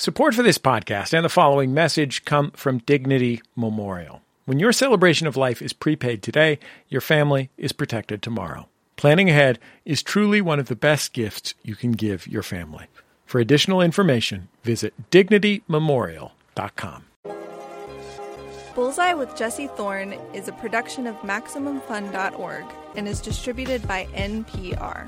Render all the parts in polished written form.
Support for this podcast and the following message come from Dignity Memorial. When your celebration of life is prepaid today, your family is protected tomorrow. Planning ahead is truly one of the best gifts you can give your family. For additional information, visit DignityMemorial.com. Bullseye with Jesse Thorne is a production of MaximumFun.org and is distributed by NPR.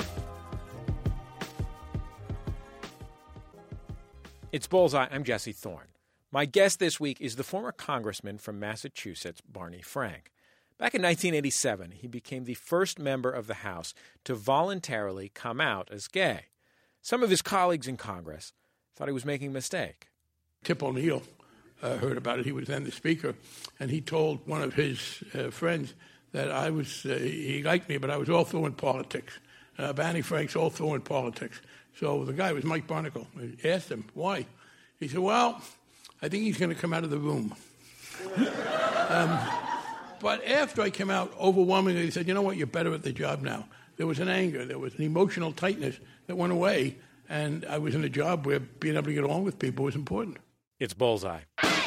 It's Bullseye. I'm Jesse Thorne. My guest this week is the former congressman from Massachusetts, Barney Frank. Back in 1987, he became the first member of the House to voluntarily come out as gay. Some of his colleagues in Congress thought he was making a mistake. Tip O'Neill heard about it. He was then the speaker, and he told one of his friends that he liked me, but I was all through in politics. Barney Frank's all through in politics. So the guy was Mike Barnicle. I asked him, why? He said, well, I think he's going to come out of the room. But after I came out, overwhelmingly, he said, you know what, you're better at the job now. There was an anger, there was an emotional tightness that went away, and I was in a job where being able to get along with people was important. It's Bullseye.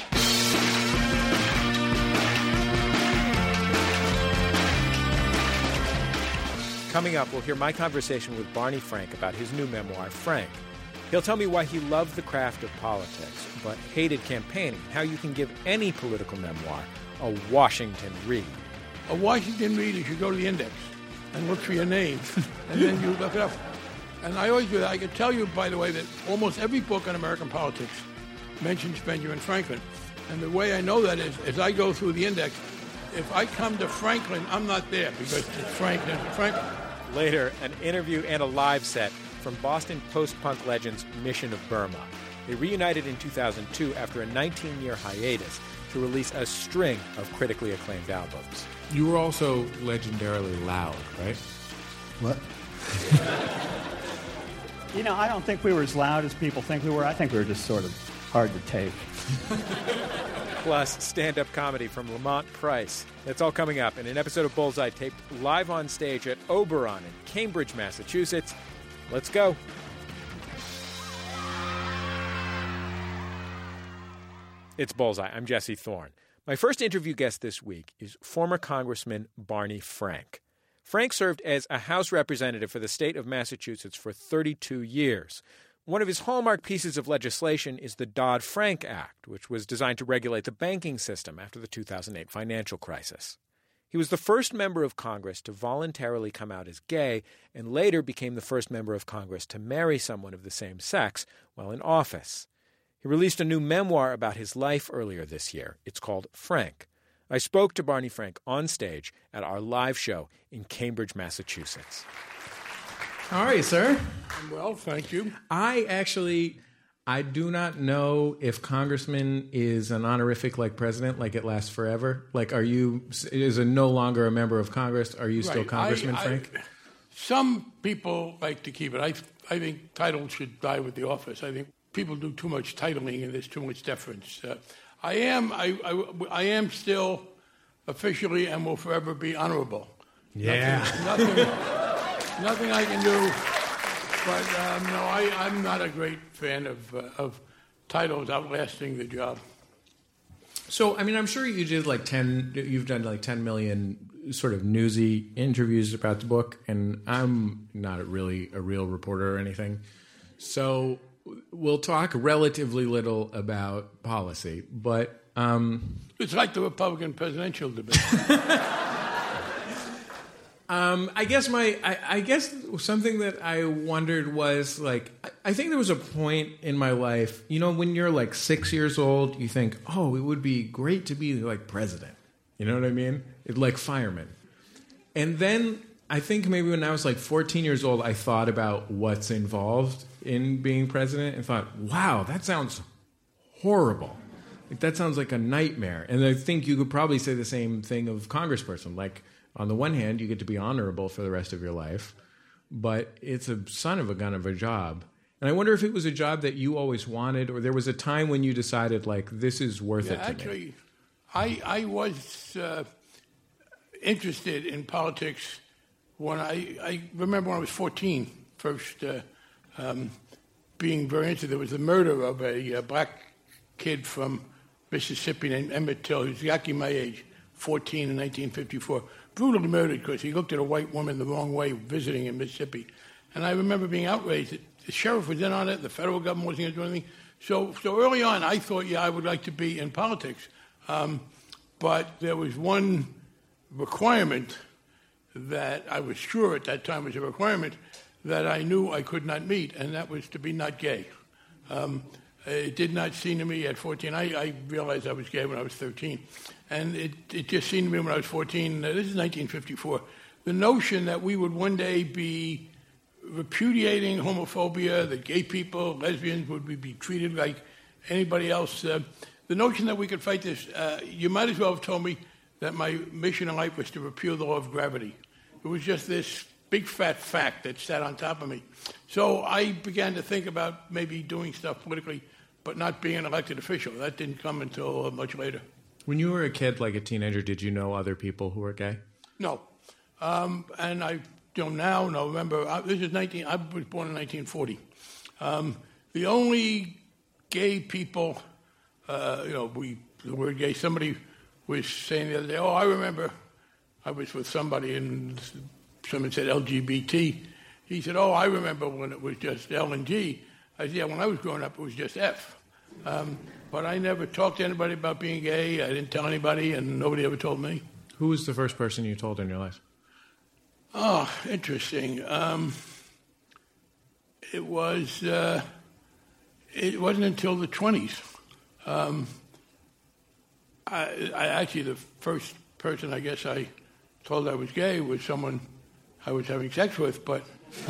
Coming up, we'll hear my conversation with Barney Frank about his new memoir, Frank. He'll tell me why he loved the craft of politics, but hated campaigning, how you can give any political memoir a Washington read. A Washington read is you go to the index and look for your name, and then you look it up. And I always do that. I can tell you, by the way, that almost every book on American politics mentions Benjamin Franklin. And the way I know that is, as I go through the index, if I come to Franklin, I'm not there because it's Franklin. Later, an interview and a live set from Boston post-punk legends Mission of Burma. They reunited in 2002 after a 19-year hiatus to release a string of critically acclaimed albums. You were also legendarily loud, right? What? I don't think we were as loud as people think we were. I think we were just sort of hard to take. Plus, stand-up comedy from Lamont Price. That's all coming up in an episode of Bullseye taped live on stage at Oberon in Cambridge, Massachusetts. Let's go. It's Bullseye. I'm Jesse Thorne. My first interview guest this week is former Congressman Barney Frank. Frank served as a House representative for the state of Massachusetts for 32 years. One of his hallmark pieces of legislation is the Dodd-Frank Act, which was designed to regulate the banking system after the 2008 financial crisis. He was the first member of Congress to voluntarily come out as gay and later became the first member of Congress to marry someone of the same sex while in office. He released a new memoir about his life earlier this year. It's called Frank. I spoke to Barney Frank on stage at our live show in Cambridge, Massachusetts. How are you, sir? I'm well, thank you. I do not know if congressman is an honorific like president, like it lasts forever. Like, is no longer a member of Congress? Are you still Congressman Frank? Some people like to keep it. I think titles should die with the office. I think people do too much titling and there's too much deference. I am still officially and will forever be honorable. Yeah. Nothing I can do, but no, I'm not a great fan of titles outlasting the job. So, I'm sure you did you've done 10 million sort of newsy interviews about the book, and I'm not really a real reporter or anything. So we'll talk relatively little about policy, but... It's like the Republican presidential debate. I guess something that I wondered was, I think there was a point in my life, when you're 6 years old, you think, oh, it would be great to be president. You know what I mean? Like fireman. And then I think maybe when I was 14 years old, I thought about what's involved in being president and thought, wow, that sounds horrible. That sounds like a nightmare. And I think you could probably say the same thing of congressperson. On the one hand, you get to be honorable for the rest of your life, but it's a son of a gun of a job. And I wonder if it was a job that you always wanted, or there was a time when you decided, this is worth it to me. Actually, I was interested in politics when I remember when I was 14, first being very interested. There was the murder of a black kid from Mississippi named Emmett Till, who's exactly my age, 14 in 1954, brutally murdered because he looked at a white woman the wrong way visiting in Mississippi. And I remember being outraged that the sheriff was in on it, the federal government wasn't going to do anything. So early on, I thought, I would like to be in politics. But there was one requirement that I was sure at that time was a requirement that I knew I could not meet, and that was to be not gay. It did not seem to me at 14. I realized I was gay when I was 13. And it just seemed to me when I was 14, this is 1954, the notion that we would one day be repudiating homophobia, that gay people, lesbians would be treated like anybody else. The notion that we could fight this, you might as well have told me that my mission in life was to repeal the law of gravity. It was just this big fat fact that sat on top of me. So I began to think about maybe doing stuff politically, but not being an elected official. That didn't come until much later. When you were a kid, like a teenager, did you know other people who were gay? No. And I don't now know. Remember, I was born in 1940. The only gay people, the word gay, somebody was saying the other day, I remember I was with somebody and someone said LGBT. He said, I remember when it was just L and G. I said, when I was growing up, it was just F. But I never talked to anybody about being gay. I didn't tell anybody, and nobody ever told me. Who was the first person you told in your life? Oh, interesting. It wasn't until the 20s. I actually, the first person I guess I told I was gay was someone I was having sex with, but...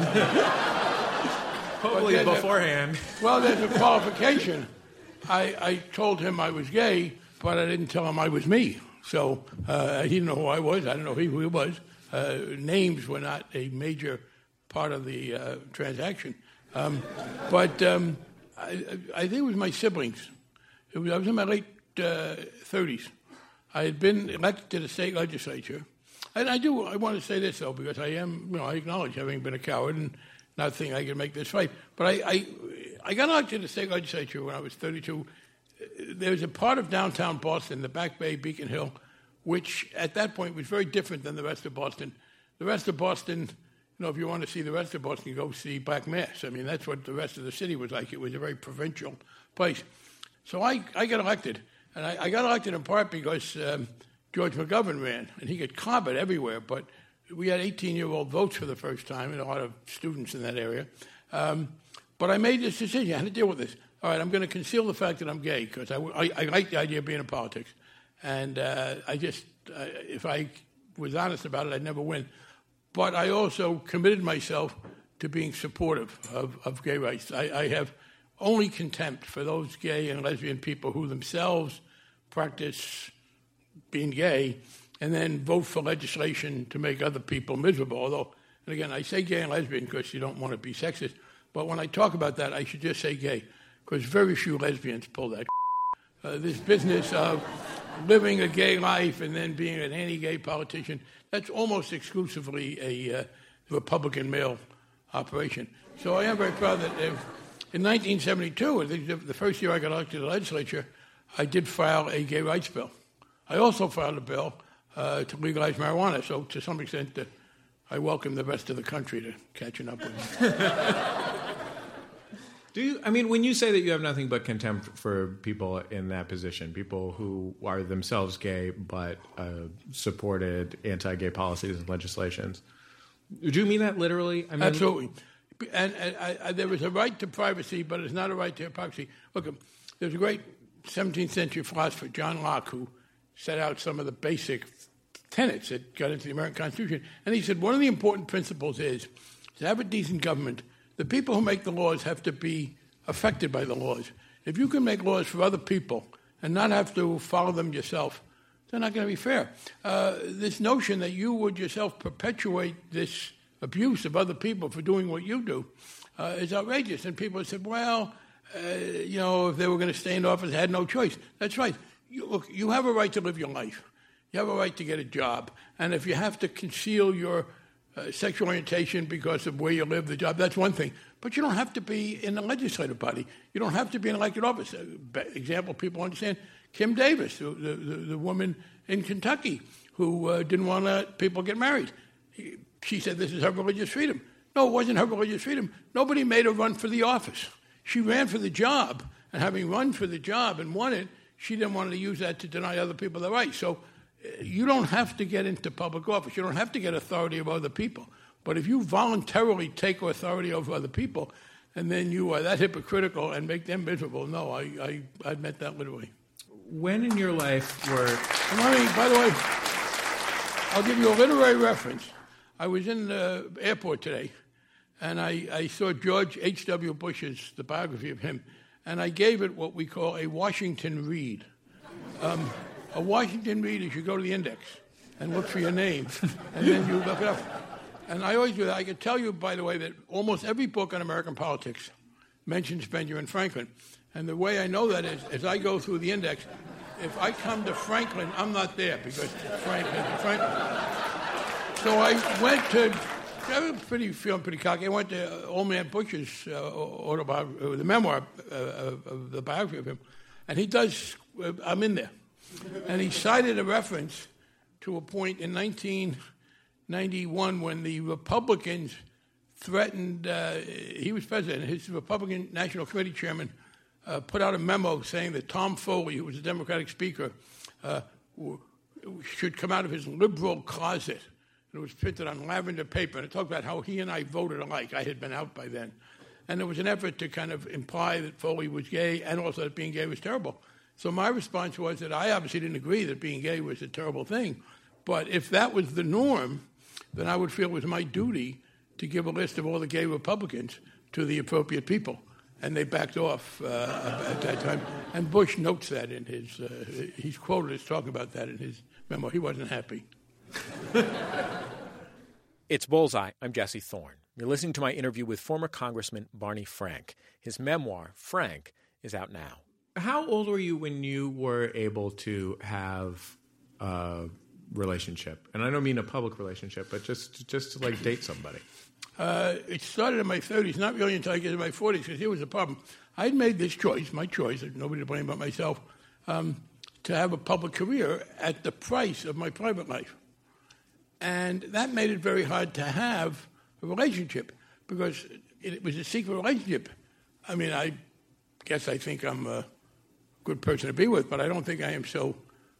Hopefully beforehand. Well, there's a qualification. I told him I was gay, but I didn't tell him I was me. So he didn't know who I was. I didn't know who he was. Names were not a major part of the transaction. But I think it was my siblings. I was in my late 30s. I had been elected to the state legislature. And I want to say this, though, because I acknowledge having been a coward and not think I can make this fight. But I got elected to the state legislature when I was 32. There was a part of downtown Boston, the Back Bay, Beacon Hill, which at that point was very different than the rest of Boston. The rest of Boston, if you want to see the rest of Boston, go see Black Mass. I mean, that's what the rest of the city was like. It was a very provincial place. So I got elected. And I got elected in part because George McGovern ran, and he got clobbered everywhere. But we had 18-year-old votes for the first time, and a lot of students in that area. But I made this decision. I had to deal with this. All right, I'm going to conceal the fact that I'm gay because I like the idea of being in politics. And if I was honest about it, I'd never win. But I also committed myself to being supportive of gay rights. I have only contempt for those gay and lesbian people who themselves practice being gay and then vote for legislation to make other people miserable. Although, and again, I say gay and lesbian because you don't want to be sexist. But when I talk about that, I should just say gay because very few lesbians pull that. This business of living a gay life and then being an anti-gay politician, that's almost exclusively a Republican male operation. So I am very proud that in 1972, the first year I got elected to the legislature, I did file a gay rights bill. I also filed a bill to legalize marijuana, so to some extent I welcome the rest of the country to catching up with me. When you say that you have nothing but contempt for people in that position, people who are themselves gay but supported anti-gay policies and legislations, do you mean that literally? Absolutely. And there is a right to privacy, but it's not a right to hypocrisy. Look, there's a great 17th century philosopher, John Locke, who set out some of the basic tenets that got into the American Constitution. And he said one of the important principles is to have a decent government. The people who make the laws have to be affected by the laws. If you can make laws for other people and not have to follow them yourself, they're not going to be fair. This notion that you would yourself perpetuate this abuse of other people for doing what you do is outrageous. And people have said, if they were going to stay in office, they had no choice. That's right. You have a right to live your life. You have a right to get a job. And if you have to conceal your sexual orientation because of where you live, the job, that's one thing. But you don't have to be in the legislative body. You don't have to be in elected office. Example people understand, Kim Davis, the woman in Kentucky who didn't want to let people get married. She said this is her religious freedom. No, it wasn't her religious freedom. Nobody made her run for the office. She ran for the job, and having run for the job and won it, she didn't want to use that to deny other people their rights. So you don't have to get into public office. You don't have to get authority over other people. But if you voluntarily take authority over other people, and then you are that hypocritical and make them miserable, no, I meant that literally. When in your life were... By the way, I'll give you a literary reference. I was in the airport today, and I saw George H.W. Bush's, the biography of him, and I gave it what we call a Washington read. A Washington read is you go to the index and look for your name, and then you look it up. And I always do that. I can tell you, by the way, that almost every book on American politics mentions Benjamin Franklin. And the way I know that is, as I go through the index, if I come to Franklin, I'm not there because Franklin. So I went to, feeling pretty cocky. I went to Old Man Bush's autobiography, the memoir of the biography of him, and he does. I'm in there, and he cited a reference to a point in 1991 when the Republicans threatened. He was president. His Republican National Committee chairman put out a memo saying that Tom Foley, who was the Democratic Speaker, should come out of his liberal closet. It was printed on lavender paper, and it talked about how he and I voted alike. I had been out by then. And there was an effort to kind of imply that Foley was gay and also that being gay was terrible. So my response was that I obviously didn't agree that being gay was a terrible thing. But if that was the norm, then I would feel it was my duty to give a list of all the gay Republicans to the appropriate people. And they backed off at that time. And Bush notes that in his, he's quoted as talking about that in his memo. He wasn't happy. It's Bullseye. I'm Jesse Thorne. You're listening to my interview with former Congressman Barney Frank. His memoir, Frank, is out now. How old were you when you were able to have a relationship? And I don't mean a public relationship, but just to like date somebody. It started in my 30s, not really until I get to my 40s, because here was the problem. I'd made this choice, my choice, nobody to blame but myself, to have a public career at the price of my private life. And that made it very hard to have a relationship because it was a secret relationship. I mean, I guess I think I'm a good person to be with, but I don't think I am so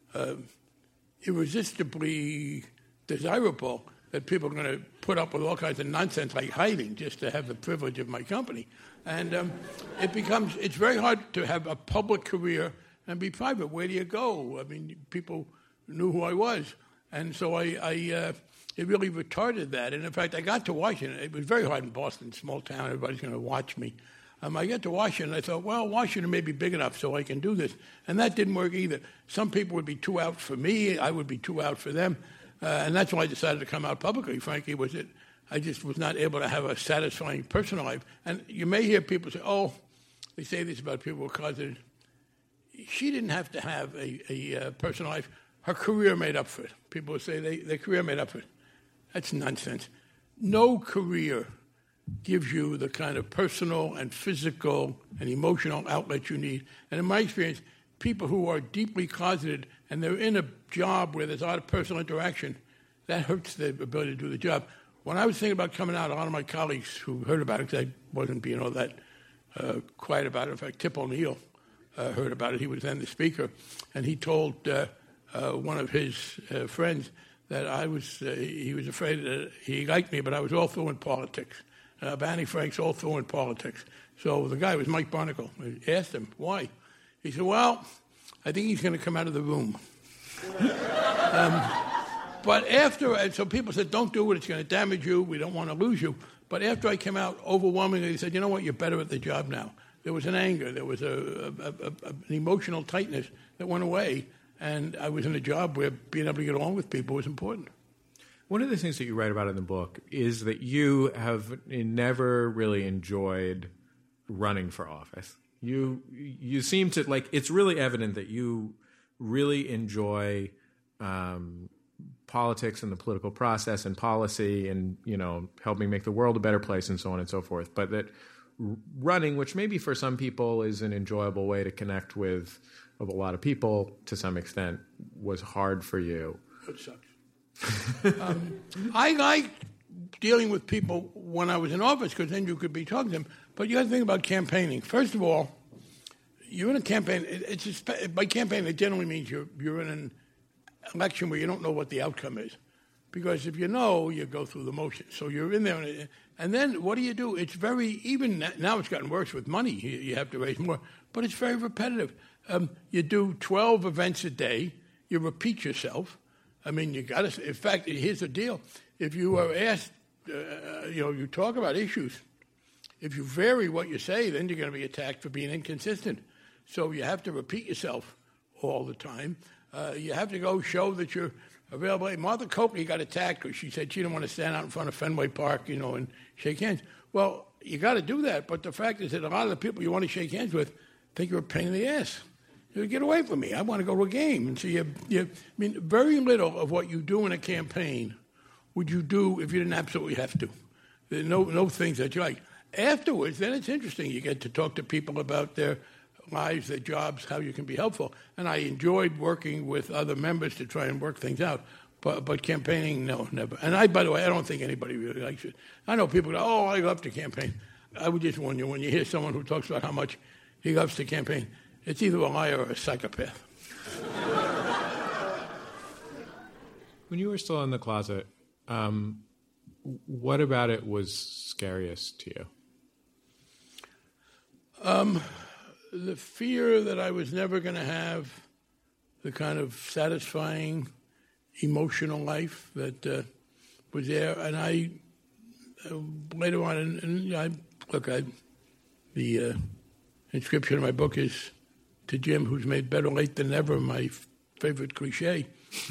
irresistibly desirable that people are going to put up with all kinds of nonsense like hiding just to have the privilege of my company. And it's very hard to have a public career and be private. Where do you go? I mean, people knew who I was. And so it really retarded that. And in fact, I got to Washington. It was very hard in Boston, small town. Everybody's going to watch me. I got to Washington. I thought, well, Washington may be big enough so I can do this. And that didn't work either. Some people would be too out for me. I would be too out for them. And that's why I decided to come out publicly, frankly, was that I just was not able to have a satisfying personal life. And you may hear people say, oh, they say this about people who are closeted. She didn't have to have a personal life. Her career made up for it. People would say their career made up for it. That's nonsense. No career gives you the kind of personal and physical and emotional outlet you need. And in my experience, people who are deeply closeted and they're in a job where there's a lot of personal interaction, that hurts their ability to do the job. When I was thinking about coming out, a lot of my colleagues who heard about it, because I wasn't being all that quiet about it. In fact, Tip O'Neill heard about it. He was then the speaker. And he told one of his friends that he was afraid that he liked me, but I was all through in politics. Barney Frank's all through in politics. So the guy was Mike Barnicle. I asked him, why? He said, well, I think he's going to come out of the room. But after, so people said, don't do it, it's going to damage you, we don't want to lose you. But after I came out, overwhelmingly, they said, you know what, you're better at the job now. There was an anger, there was an emotional tightness that went away, and I was in a job where being able to get along with people was important. One of the things that you write about in the book is that you have never really enjoyed running for office. You seem to, like, it's really evident that you really enjoy politics and the political process and policy and, helping make the world a better place and so on and so forth. But that running, which maybe for some people is an enjoyable way to connect with a lot of people to some extent, was hard for you. It sucks. I like dealing with people when I was in office because then you could be talking to them. But you got to think about campaigning. First of all, you're in a campaign. It's just, by campaign, it generally means you're in an election where you don't know what the outcome is. Because if you know, you go through the motions. So you're in there. And then what do? It's very, even now it's gotten worse with money. You have to raise more. But it's very repetitive. You do 12 events a day. You repeat yourself. I mean, you got to, in fact, here's the deal. If you are asked, you talk about issues. If you vary what you say, then you're going to be attacked for being inconsistent. So you have to repeat yourself all the time. You have to go show that you're available. Martha Coakley got attacked because she said she didn't want to stand out in front of Fenway Park, and shake hands. Well, you got to do that. But the fact is that a lot of the people you want to shake hands with think you're a pain in the ass. Get away from me. I want to go to a game. And so very little of what you do in a campaign would you do if you didn't absolutely have to. There are no things that you like. Afterwards, then it's interesting. You get to talk to people about their lives, their jobs, how you can be helpful. And I enjoyed working with other members to try and work things out. But campaigning, no, never. And by the way, I don't think anybody really likes it. I know people go, I love to campaign. I would just warn you, when you hear someone who talks about how much he loves to campaign, it's either a liar or a psychopath. When you were still in the closet, what about it was scariest to you? The fear that I was never going to have the kind of satisfying emotional life that was there. And I, later on, the inscription in my book is, to Jim, who's made better late than never, my favorite cliche.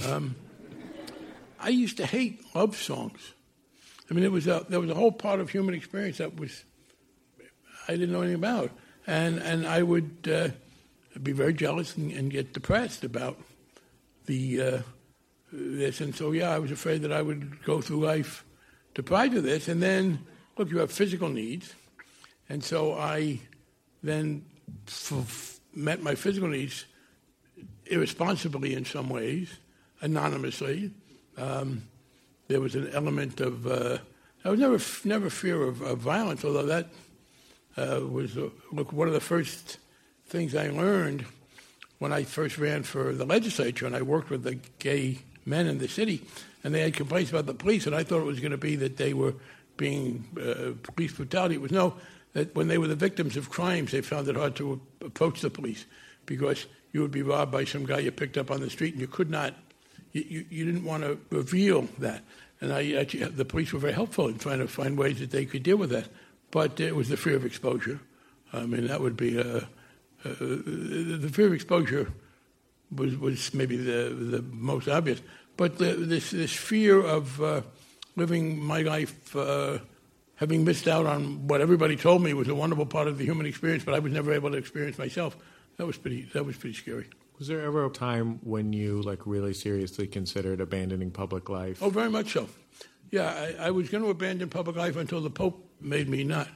I used to hate love songs. I mean, there was a whole part of human experience that I didn't know anything about. And I would be very jealous and get depressed about this. And so, I was afraid that I would go through life deprived of this. And then, look, you have physical needs. And so I then met my physical needs irresponsibly in some ways, anonymously. There was an element of I was never fear of violence, although that was one of the first things I learned when I first ran for the legislature, and I worked with the gay men in the city, and they had complaints about the police, and I thought it was going to be that they were being police brutality. It was that when they were the victims of crimes, they found it hard to approach the police because you would be robbed by some guy you picked up on the street, and you could not. You didn't want to reveal that. And the police were very helpful in trying to find ways that they could deal with that. But it was the fear of exposure. I mean, that would be the fear of exposure was maybe the most obvious. But this fear of living my life, having missed out on what everybody told me was a wonderful part of the human experience, but I was never able to experience myself. That was pretty scary. Was there ever a time when you really seriously considered abandoning public life? Oh, very much so. Yeah, I was going to abandon public life until the Pope made me not.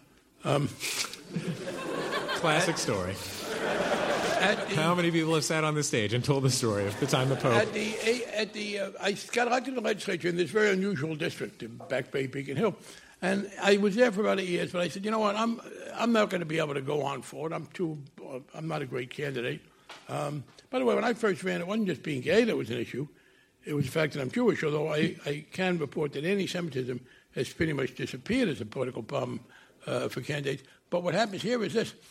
Classic story. How many people have sat on the stage and told the story of the time the Pope? I got elected to the legislature in this very unusual district, in Back Bay, Beacon Hill, and I was there for about 8 years. But I said, you know what, I'm not going to be able to go on for it. I'm not a great candidate. By the way, when I first ran, it wasn't just being gay that was an issue. It was the fact that I'm Jewish, although I can report that anti-Semitism has pretty much disappeared as a political problem for candidates. But what happens here is this.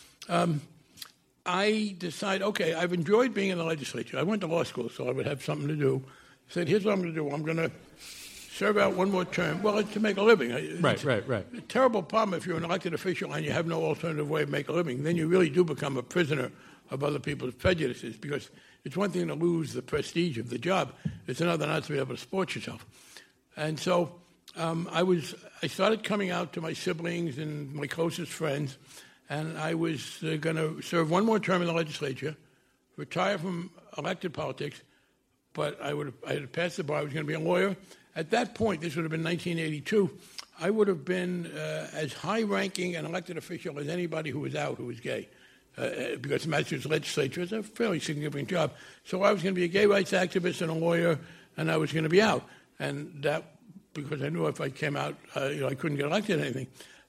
I decide, okay, I've enjoyed being in the legislature. I went to law school, so I would have something to do. I said, here's what I'm going to do. I'm going to serve out one more term. Well, it's to make a living. Right. A terrible problem if you're an elected official and you have no alternative way of making a living. Then you really do become a prisoner of other people's prejudices, because it's one thing to lose the prestige of the job. It's another not to be able to support yourself. And so I started coming out to my siblings and my closest friends, and I was going to serve one more term in the legislature, retire from elected politics, but I had passed the bar. I was going to be a lawyer. At that point, this would have been 1982, I would have been as high-ranking an elected official as anybody who was out who was gay, because the Massachusetts legislature is a fairly significant job. So I was going to be a gay rights activist and a lawyer, and I was going to be out. And that, because I knew if I came out, I couldn't get elected or anything.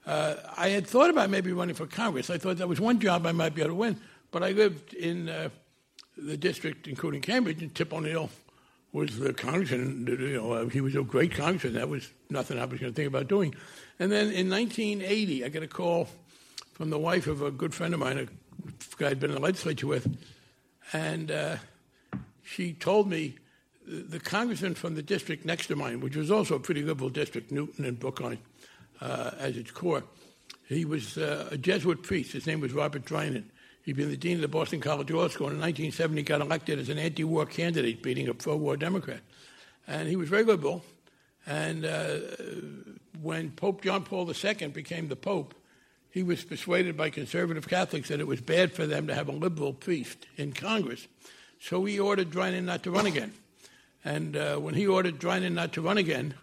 I had thought about maybe running for Congress. I thought that was one job I might be able to win. But I lived in the district, including Cambridge, and Tip O'Neill was the congressman. He was a great congressman. That was nothing I was going to think about doing. And then in 1980, I got a call from the wife of a good friend of mine, a guy I'd been in the legislature with, and she told me the congressman from the district next to mine, which was also a pretty liberal district, Newton and Brookline, as its core, he was a Jesuit priest. His name was Robert Drinan. He'd been the dean of the Boston College Law School. In 1970, got elected as an anti-war candidate, beating a pro-war Democrat. And he was very liberal. And when Pope John Paul II became the Pope, he was persuaded by conservative Catholics that it was bad for them to have a liberal priest in Congress. So he ordered Drinan not to run again. And when he ordered Drinan not to run again,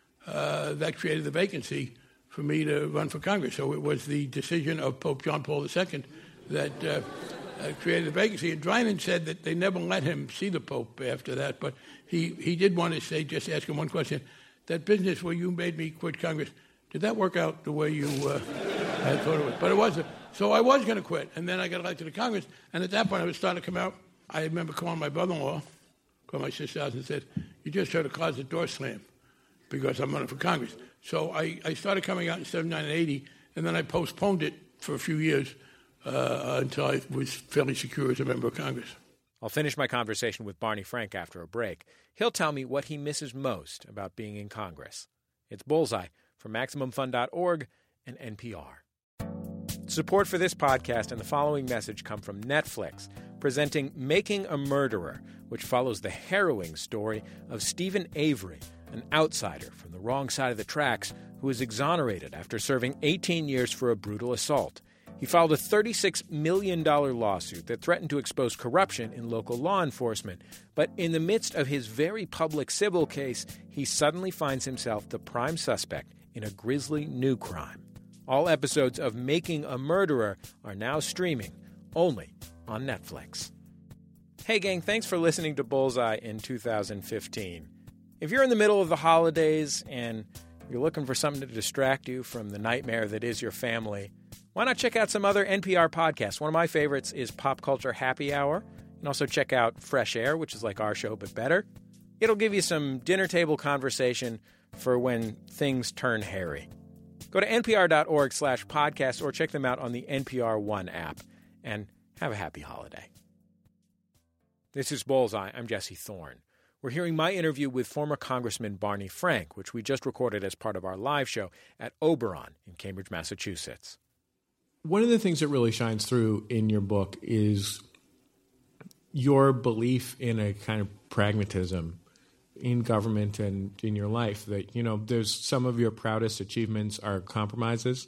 that created the vacancy for me to run for Congress. So it was the decision of Pope John Paul II that created the vacancy. And Drinan said that they never let him see the Pope after that, but he did want to say, just ask him one question, that business where you made me quit Congress, did that work out the way you had thought it would? But it wasn't. So I was going to quit, and then I got elected to Congress, and at that point I was starting to come out. I remember calling my brother-in-law, called my sister out and said, you just heard a closet door slam because I'm running for Congress. So I started coming out in 79 and 80, and then I postponed it for a few years until I was fairly secure as a member of Congress. I'll finish my conversation with Barney Frank after a break. He'll tell me what he misses most about being in Congress. It's Bullseye from MaximumFun.org and NPR. Support for this podcast and the following message come from Netflix, presenting Making a Murderer, which follows the harrowing story of Stephen Avery, an outsider from the wrong side of the tracks who was exonerated after serving 18 years for a brutal assault. He filed a $36 million lawsuit that threatened to expose corruption in local law enforcement. But in the midst of his very public civil case, he suddenly finds himself the prime suspect in a grisly new crime. All episodes of Making a Murderer are now streaming only on Netflix. Hey, gang, thanks for listening to Bullseye in 2015. If you're in the middle of the holidays and you're looking for something to distract you from the nightmare that is your family, why not check out some other NPR podcasts? One of my favorites is Pop Culture Happy Hour. You can also check out Fresh Air, which is like our show but better. It'll give you some dinner table conversation for when things turn hairy. Go to npr.org/podcast or check them out on the NPR One app. And have a happy holiday. This is Bullseye. I'm Jesse Thorne. We're hearing my interview with former Congressman Barney Frank, which we just recorded as part of our live show at Oberon in Cambridge, Massachusetts. One of the things that really shines through in your book is your belief in a kind of pragmatism in government and in your life, that, there's some of your proudest achievements are compromises.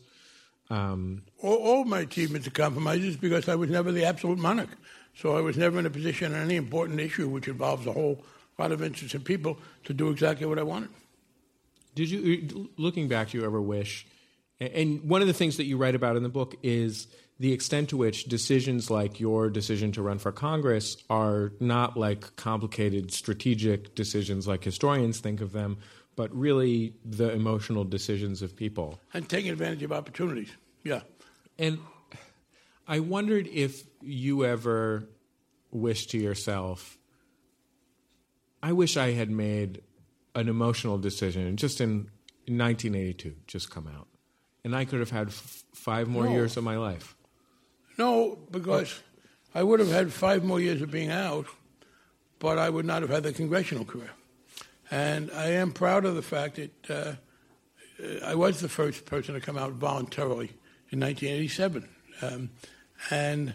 All my achievements are compromises because I was never the absolute monarch. So I was never in a position on any important issue which involves a whole lot of interested people to do exactly what I wanted. Did you, looking back, do you ever wish, and one of the things that you write about in the book is the extent to which decisions like your decision to run for Congress are not like complicated strategic decisions like historians think of them, but really the emotional decisions of people. And taking advantage of opportunities, yeah. And I wondered if you ever wished to yourself, I wish I had made an emotional decision just in 1982, just come out. And I could have had 5 more years of my life. No, because I would have had 5 more years of being out, but I would not have had the congressional career. And I am proud of the fact that I was the first person to come out voluntarily in 1987. And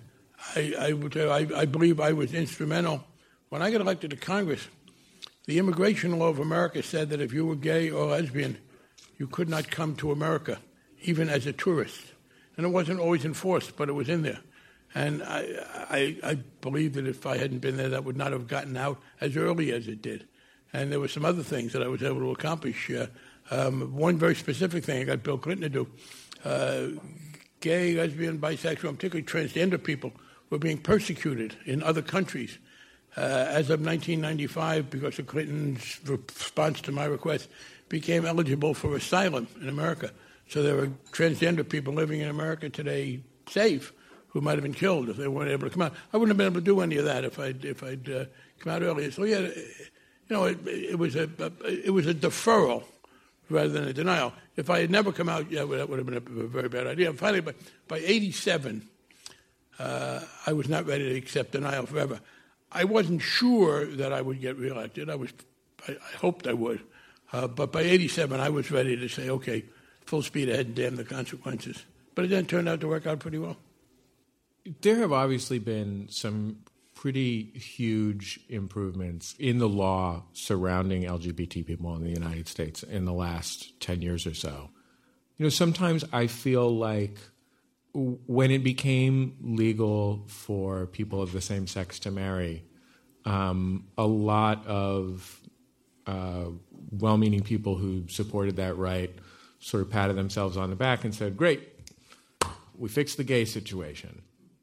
I believe I was instrumental. When I got elected to Congress, the immigration law of America said that if you were gay or lesbian, you could not come to America, even as a tourist. And it wasn't always enforced, but it was in there. And I believe that if I hadn't been there, that would not have gotten out as early as it did. And there were some other things that I was able to accomplish. One very specific thing I got Bill Clinton to do. Gay, lesbian, bisexual, and particularly transgender people were being persecuted in other countries. As of 1995, because of Clinton's response to my request, became eligible for asylum in America. So there are transgender people living in America today safe who might have been killed if they weren't able to come out. I wouldn't have been able to do any of that if I'd come out earlier. So yeah, it was a deferral rather than a denial. If I had never come out, that would have been a very bad idea. And finally, by 87, I was not ready to accept denial forever. I wasn't sure that I would get reelected. I hoped I would. But by 87, I was ready to say, okay, full speed ahead and damn the consequences. But it then turned out to work out pretty well. There have obviously been some pretty huge improvements in the law surrounding LGBT people in the United States in the last 10 years or so. Sometimes I feel like when it became legal for people of the same sex to marry, a lot of well-meaning people who supported that right sort of patted themselves on the back and said, great, we fixed the gay situation.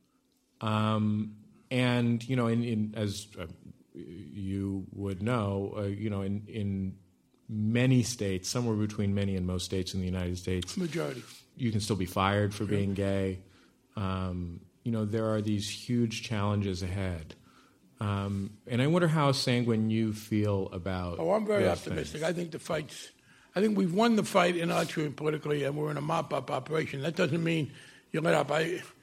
And, as you would know, in many states, somewhere between many and most states in the United States, majority, you can still be fired for being gay. There are these huge challenges ahead. And I wonder how sanguine you feel about I'm very optimistic. Things. I think we've won the fight intellectually and politically, and we're in a mop-up operation. That doesn't mean you let up.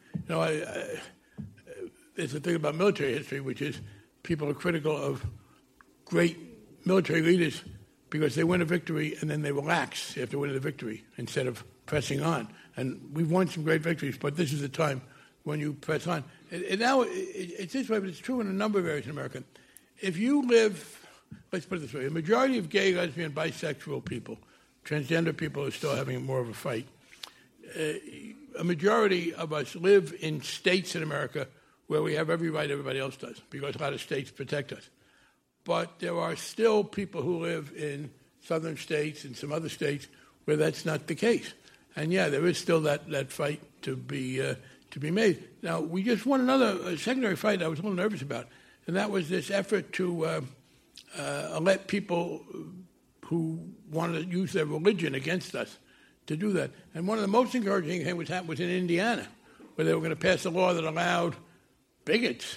There's a thing about military history, which is people are critical of great military leaders because they win a victory and then they relax after winning the victory instead of pressing on. And we've won some great victories, but this is the time when you press on. Now it's this way, but it's true in a number of areas in America. If you live, let's put it this way, a majority of gay, lesbian, bisexual people, transgender people are still having more of a fight. A majority of us live in states in America where we have every right everybody else does, because a lot of states protect us. But there are still people who live in southern states and some other states where that's not the case. And yeah, there is still that fight to be made. Now, we just won another secondary fight I was a little nervous about, and that was this effort to let people who want to use their religion against us to do that. And one of the most encouraging things was in Indiana, where they were going to pass a law that allowed bigots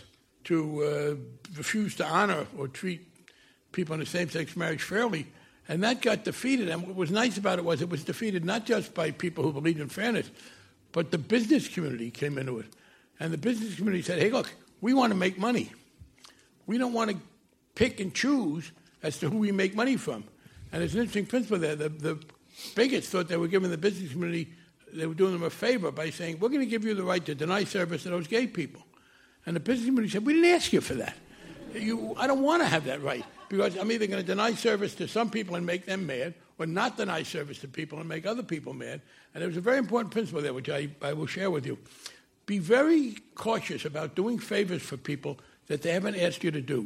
to refuse to honor or treat people in a same-sex marriage fairly, and that got defeated. And what was nice about it was defeated not just by people who believed in fairness, but the business community came into it. And the business community said, hey, look, we want to make money. We don't want to pick and choose as to who we make money from. And there's an interesting principle there. The bigots thought they were giving the business community, they were doing them a favor by saying, we're going to give you the right to deny service to those gay people. And the business community said, we didn't ask you for that. I don't want to have that right, because I'm either going to deny service to some people and make them mad, or not deny service to people and make other people mad. And there's a very important principle there, which I will share with you. Be very cautious about doing favors for people that they haven't asked you to do.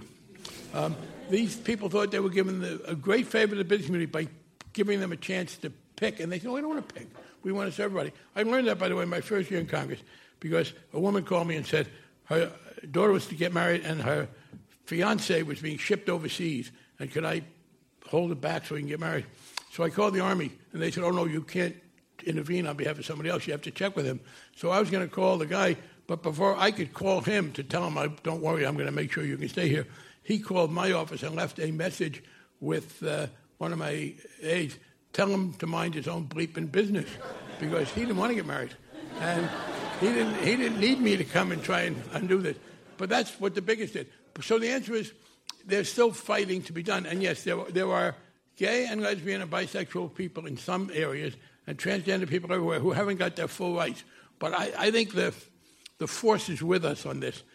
These people thought they were giving a great favor to the business community by giving them a chance to pick, and they said, we don't want to pick. We want to serve everybody. I learned that, by the way, my first year in Congress, because a woman called me and said her daughter was to get married and her fiancé was being shipped overseas, and could I hold it back so we can get married? So I called the Army, and they said, oh, no, you can't intervene on behalf of somebody else. You have to check with him. So I was going to call the guy, but before I could call him to tell him, don't worry, I'm going to make sure you can stay here, he called my office and left a message with one of my aides, tell him to mind his own bleeping business, because he didn't want to get married. And he didn't need me to come and try and undo this. But that's what the biggest did. So the answer is there's still fighting to be done. And yes, there are gay and lesbian and bisexual people in some areas and transgender people everywhere who haven't got their full rights. But I think the force is with us on this.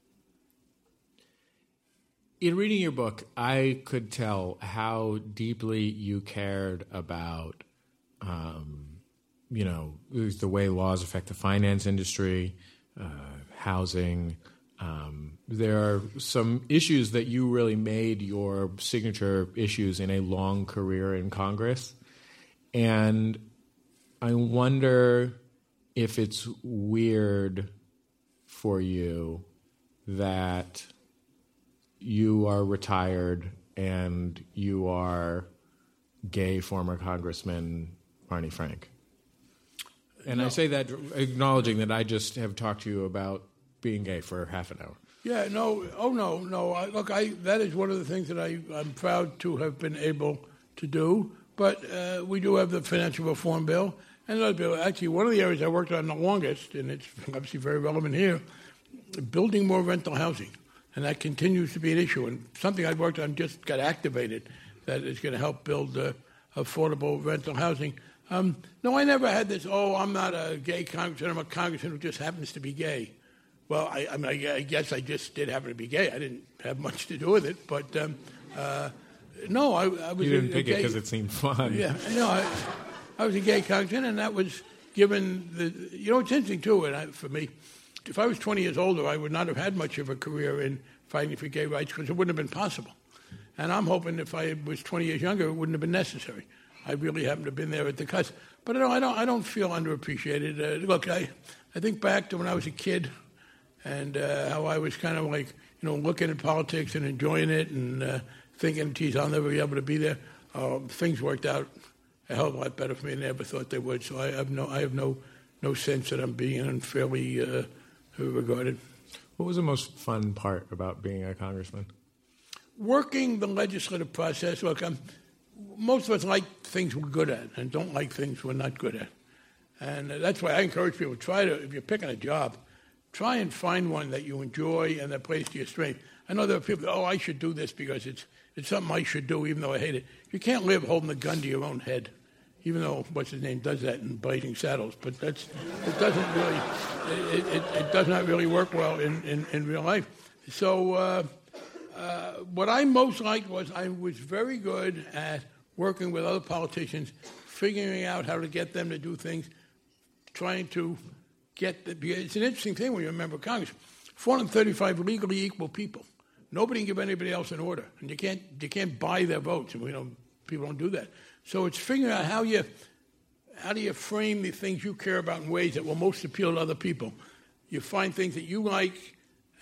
In reading your book, I could tell how deeply you cared about, the way laws affect the finance industry, housing. There are some issues that you really made your signature issues in a long career in Congress. And I wonder if it's weird for you that you are retired and you are gay former Congressman Barney Frank. And I say that acknowledging that I just have talked to you about being gay for half an hour. Yeah, no. Look, that is one of the things that I'm proud to have been able to do. But we do have the financial reform bill. And another bill, actually, one of the areas I worked on the longest, and it's obviously very relevant here, building more rental housing. And that continues to be an issue. And something I worked on just got activated that is going to help build affordable rental housing. No, I never had this, I'm not a gay congressman, I'm a congressman who just happens to be gay. Well, I guess I just did happen to be gay. I didn't have much to do with it. But, no, I was You didn't pick it because it seemed fun. Yeah, no, I was a gay congressman, and that was given it's interesting, too, and for me, if I was 20 years older, I would not have had much of a career in fighting for gay rights because it wouldn't have been possible. And I'm hoping if I was 20 years younger, it wouldn't have been necessary. I really happened to have been there at the cusp. But I don't feel underappreciated. Look, I think back to when I was a kid and how I was kind of like, looking at politics and enjoying it and thinking, geez, I'll never be able to be there. Things worked out a hell of a lot better for me than I ever thought they would. So I have no sense that I'm being unfairly regarded. What was the most fun part about being a congressman? Working the legislative process. Look, most of us like things we're good at and don't like things we're not good at. And that's why I encourage people, if you're picking a job, try and find one that you enjoy and that plays to your strength. I know there are people, I should do this because it's something I should do even though I hate it. You can't live holding a gun to your own head, even though, what's-his-name does that in Blazing Saddles. But it does not really work well in real life. So what I most liked was I was very good at working with other politicians, figuring out how to get them to do things, trying to because it's an interesting thing when you're a member of Congress. 435 legally equal people. Nobody can give anybody else an order, and you can't buy their votes. And people don't do that. So it's figuring out how do you frame the things you care about in ways that will most appeal to other people. You find things that you like.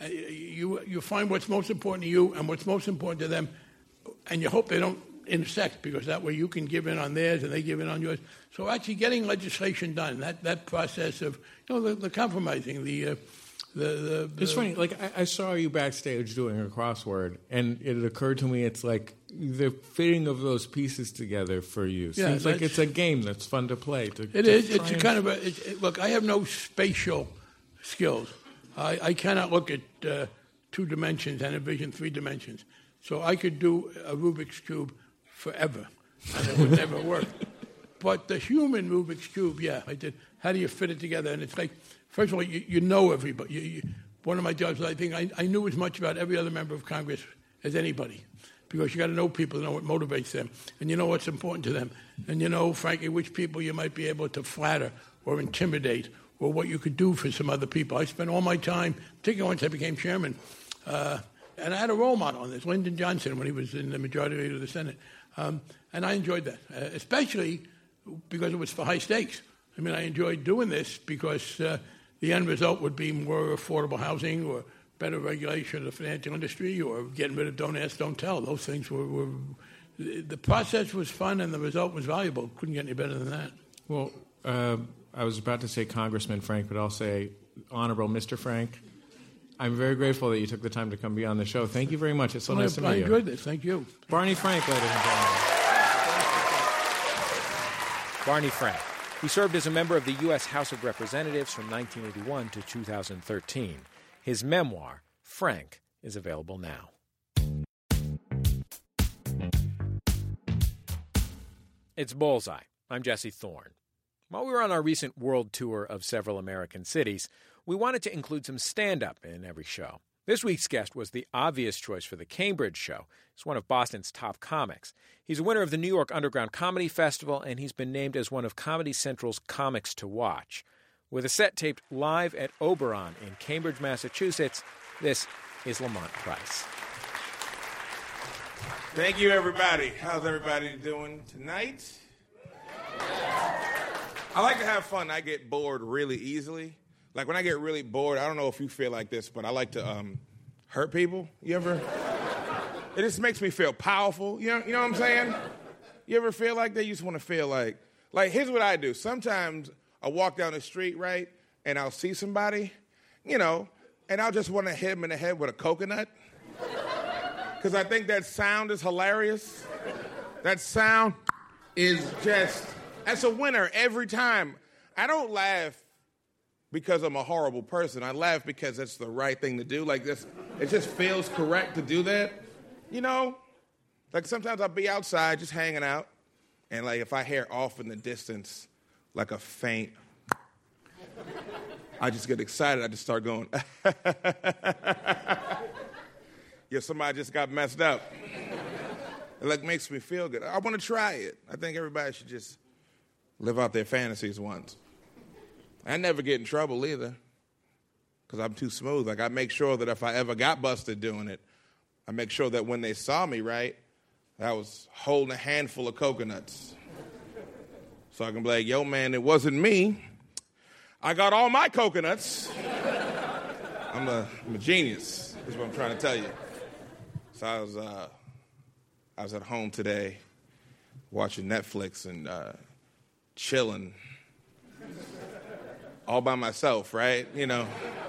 You find what's most important to you and what's most important to them, and you hope they don't intersect because that way you can give in on theirs and they give in on yours. So actually getting legislation done, that process of the compromising, It's funny. Like I saw you backstage doing a crossword, and it occurred to me it's like the fitting of those pieces together for you seems like it's a game that's fun to play. It is. It's a kind of look. I have no spatial skills. I cannot look at 2 dimensions and envision 3 dimensions. So I could do a Rubik's Cube forever, and it would never work. But the human Rubik's Cube, I did. How do you fit it together? And it's like, first of all, you know everybody. One of my jobs, I think, I knew as much about every other member of Congress as anybody, because you got to know people to know what motivates them, and you know what's important to them, and you know, frankly, which people you might be able to flatter or intimidate, or what you could do for some other people. I spent all my time, particularly once I became chairman, and I had a role model on this, Lyndon Johnson, when he was in the majority leader of the Senate. And I enjoyed that, especially because it was for high stakes. I mean, I enjoyed doing this because the end result would be more affordable housing or better regulation of the financial industry or getting rid of don't ask, don't tell. Those things were the process was fun and the result was valuable. Couldn't get any better than that. Well, I was about to say Congressman Frank, but I'll say Honorable Mr. Frank. I'm very grateful that you took the time to come be on the show. Thank you very much. It's so nice to meet you. I enjoyed this. Thank you. Barney Frank, ladies and gentlemen. Barney Frank. He served as a member of the U.S. House of Representatives from 1981 to 2013. His memoir, Frank, is available now. It's Bullseye. I'm Jesse Thorne. While we were on our recent world tour of several American cities, we wanted to include some stand-up in every show. This week's guest was the obvious choice for the Cambridge Show. He's one of Boston's top comics. He's a winner of the New York Underground Comedy Festival, and he's been named as one of Comedy Central's comics to watch. With a set taped live at Oberon in Cambridge, Massachusetts, this is Lamont Price. Thank you, everybody. How's everybody doing tonight? I like to have fun. I get bored really easily. Like when I get really bored, I don't know if you feel like this, but I like to hurt people. You ever? It just makes me feel powerful. You know what I'm saying? You ever feel like that? You just want to feel like here's what I do. Sometimes I walk down the street, right, and I'll see somebody, and I'll just want to hit them in the head with a coconut. Because I think that sound is hilarious. That sound is that's a winner every time. I don't laugh because I'm a horrible person. I laugh because it's the right thing to do. Like this, it just feels correct to do that. Like sometimes I'll be outside just hanging out, and like if I hear off in the distance, like a faint, I just get excited. I just start going, yeah, somebody just got messed up. It makes me feel good. I want to try it. I think everybody should just live out their fantasies once. I never get in trouble either because I'm too smooth. Like I make sure that if I ever got busted doing it, I make sure that when they saw me, right, I was holding a handful of coconuts. So I can be like, yo, man, it wasn't me. I got all my coconuts. I'm a genius, is what I'm trying to tell you. So I was at home today watching Netflix and chilling all by myself, right? And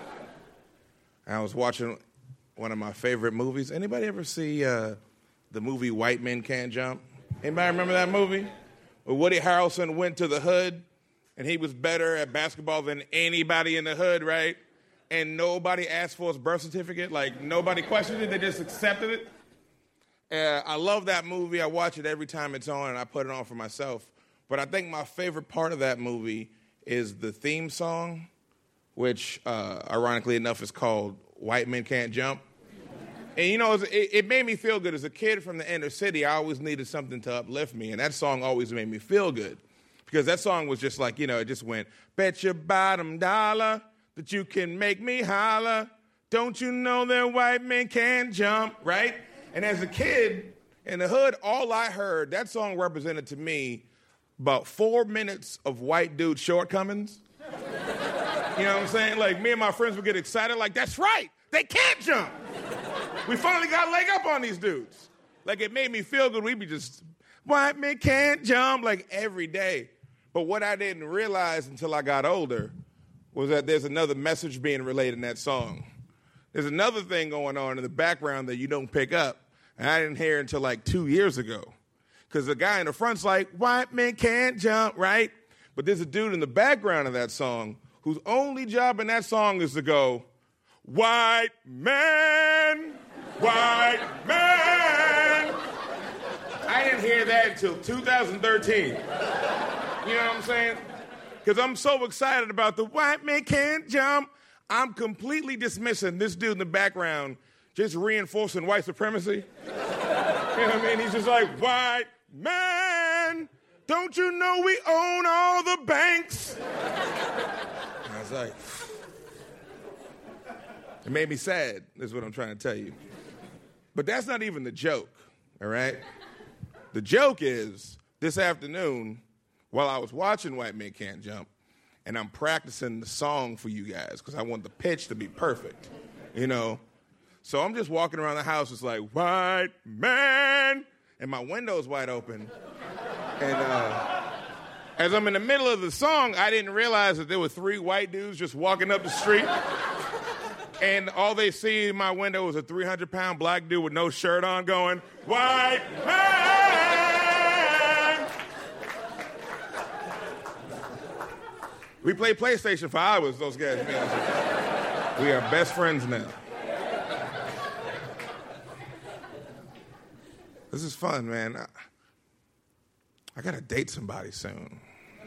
I was watching one of my favorite movies. Anybody ever see the movie White Men Can't Jump? Anybody remember that movie? Where Woody Harrelson went to the hood and he was better at basketball than anybody in the hood, right? And nobody asked for his birth certificate. Like, nobody questioned it. They just accepted it. I love that movie. I watch it every time it's on, and I put it on for myself. But I think my favorite part of that movie is the theme song, which, ironically enough, is called White Men Can't Jump. And, it made me feel good. As a kid from the inner city, I always needed something to uplift me, and that song always made me feel good. Because that song was just like, it just went, bet your bottom dollar that you can make me holler. Don't you know that white men can't jump, right? And as a kid in the hood, all I heard, that song represented to me about 4 minutes of white dude shortcomings. You know what I'm saying? Like, me and my friends would get excited, like, that's right, they can't jump. We finally got a leg up on these dudes. Like, it made me feel good. We'd be just, white men can't jump, like, every day. But what I didn't realize until I got older was that there's another message being relayed in that song. There's another thing going on in the background that you don't pick up, and I didn't hear until like 2 years ago. Because the guy in the front's like, white men can't jump, right? But there's a dude in the background of that song whose only job in that song is to go, white man, white man. I didn't hear that until 2013. You know what I'm saying? Because I'm so excited about the white man can't jump, I'm completely dismissing this dude in the background just reinforcing white supremacy. You know what I mean? He's just like, white man, don't you know we own all the banks? And I was like, it made me sad, is what I'm trying to tell you. But that's not even the joke, all right? The joke is, this afternoon, while I was watching White Men Can't Jump, and I'm practicing the song for you guys, because I want the pitch to be perfect, So I'm just walking around the house, it's like, white man, and my window's wide open. And as I'm in the middle of the song, I didn't realize that there were 3 white dudes just walking up the street. And all they see in my window was a 300-pound black dude with no shirt on going, white man! We play PlayStation for hours, those guys. We are best friends now. This is fun, man. I got to date somebody soon.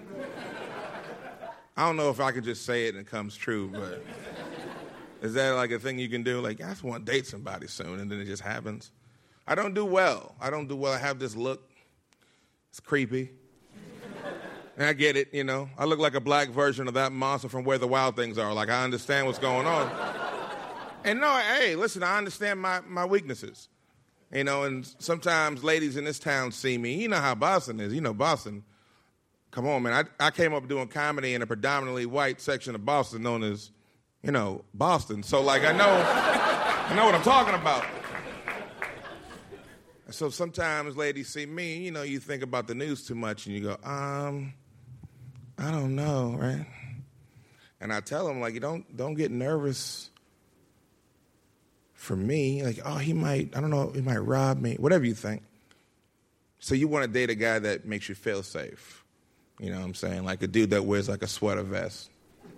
I don't know if I can just say it and it comes true, but is that like a thing you can do? Like, I just want to date somebody soon, and then it just happens. I don't do well. I have this look. It's creepy. And I get it, you know. I look like a black version of that monster from Where the Wild Things Are. Like, I understand what's going on. And no, hey, listen, I understand my weaknesses. You know, and sometimes ladies in this town see me. You know how Boston is. You know, Boston. Come on, man. I came up doing comedy in a predominantly white section of Boston known as, you know, Boston. So, like, I know what I'm talking about. So sometimes ladies see me, you know, you think about the news too much and you go, I don't know, right? And I tell them, like, you don't get nervous for me. Like, oh, he might rob me, whatever you think. So you want to date a guy that makes you feel safe. You know what I'm saying? Like a dude that wears like a sweater vest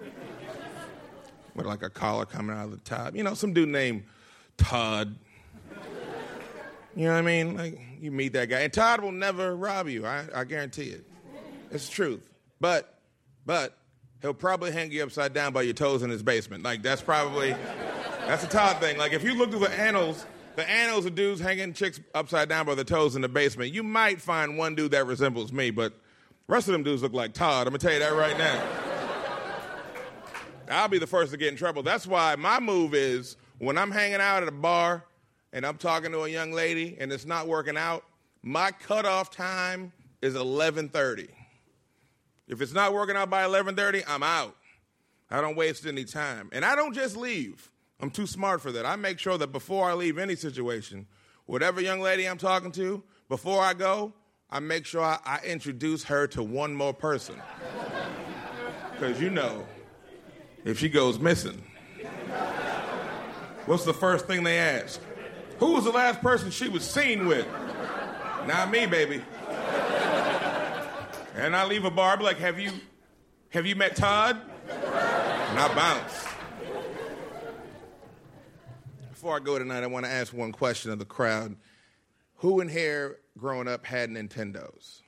with like a collar coming out of the top. You know, some dude named Todd. You know what I mean? Like, you meet that guy. And Todd will never rob you. I guarantee it. It's the truth. But he'll probably hang you upside down by your toes in his basement. Like, that's a Todd thing. Like, if you look through the annals of dudes hanging chicks upside down by their toes in the basement, you might find one dude that resembles me, but the rest of them dudes look like Todd. I'm going to tell you that right now. I'll be the first to get in trouble. That's why my move is when I'm hanging out at a bar and I'm talking to a young lady and it's not working out, my cutoff time is 11:30. If it's not working out by 11:30, I'm out. I don't waste any time. And I don't just leave. I'm too smart for that. I make sure that before I leave any situation, whatever young lady I'm talking to, before I go, I make sure I introduce her to one more person. Because, you know, if she goes missing, what's the first thing they ask? Who was the last person she was seen with? Not me, baby. And I leave a bar, I'll be like, have you met Todd? And I bounce. Before I go tonight, I want to ask one question of the crowd. Who in here growing up had Nintendos?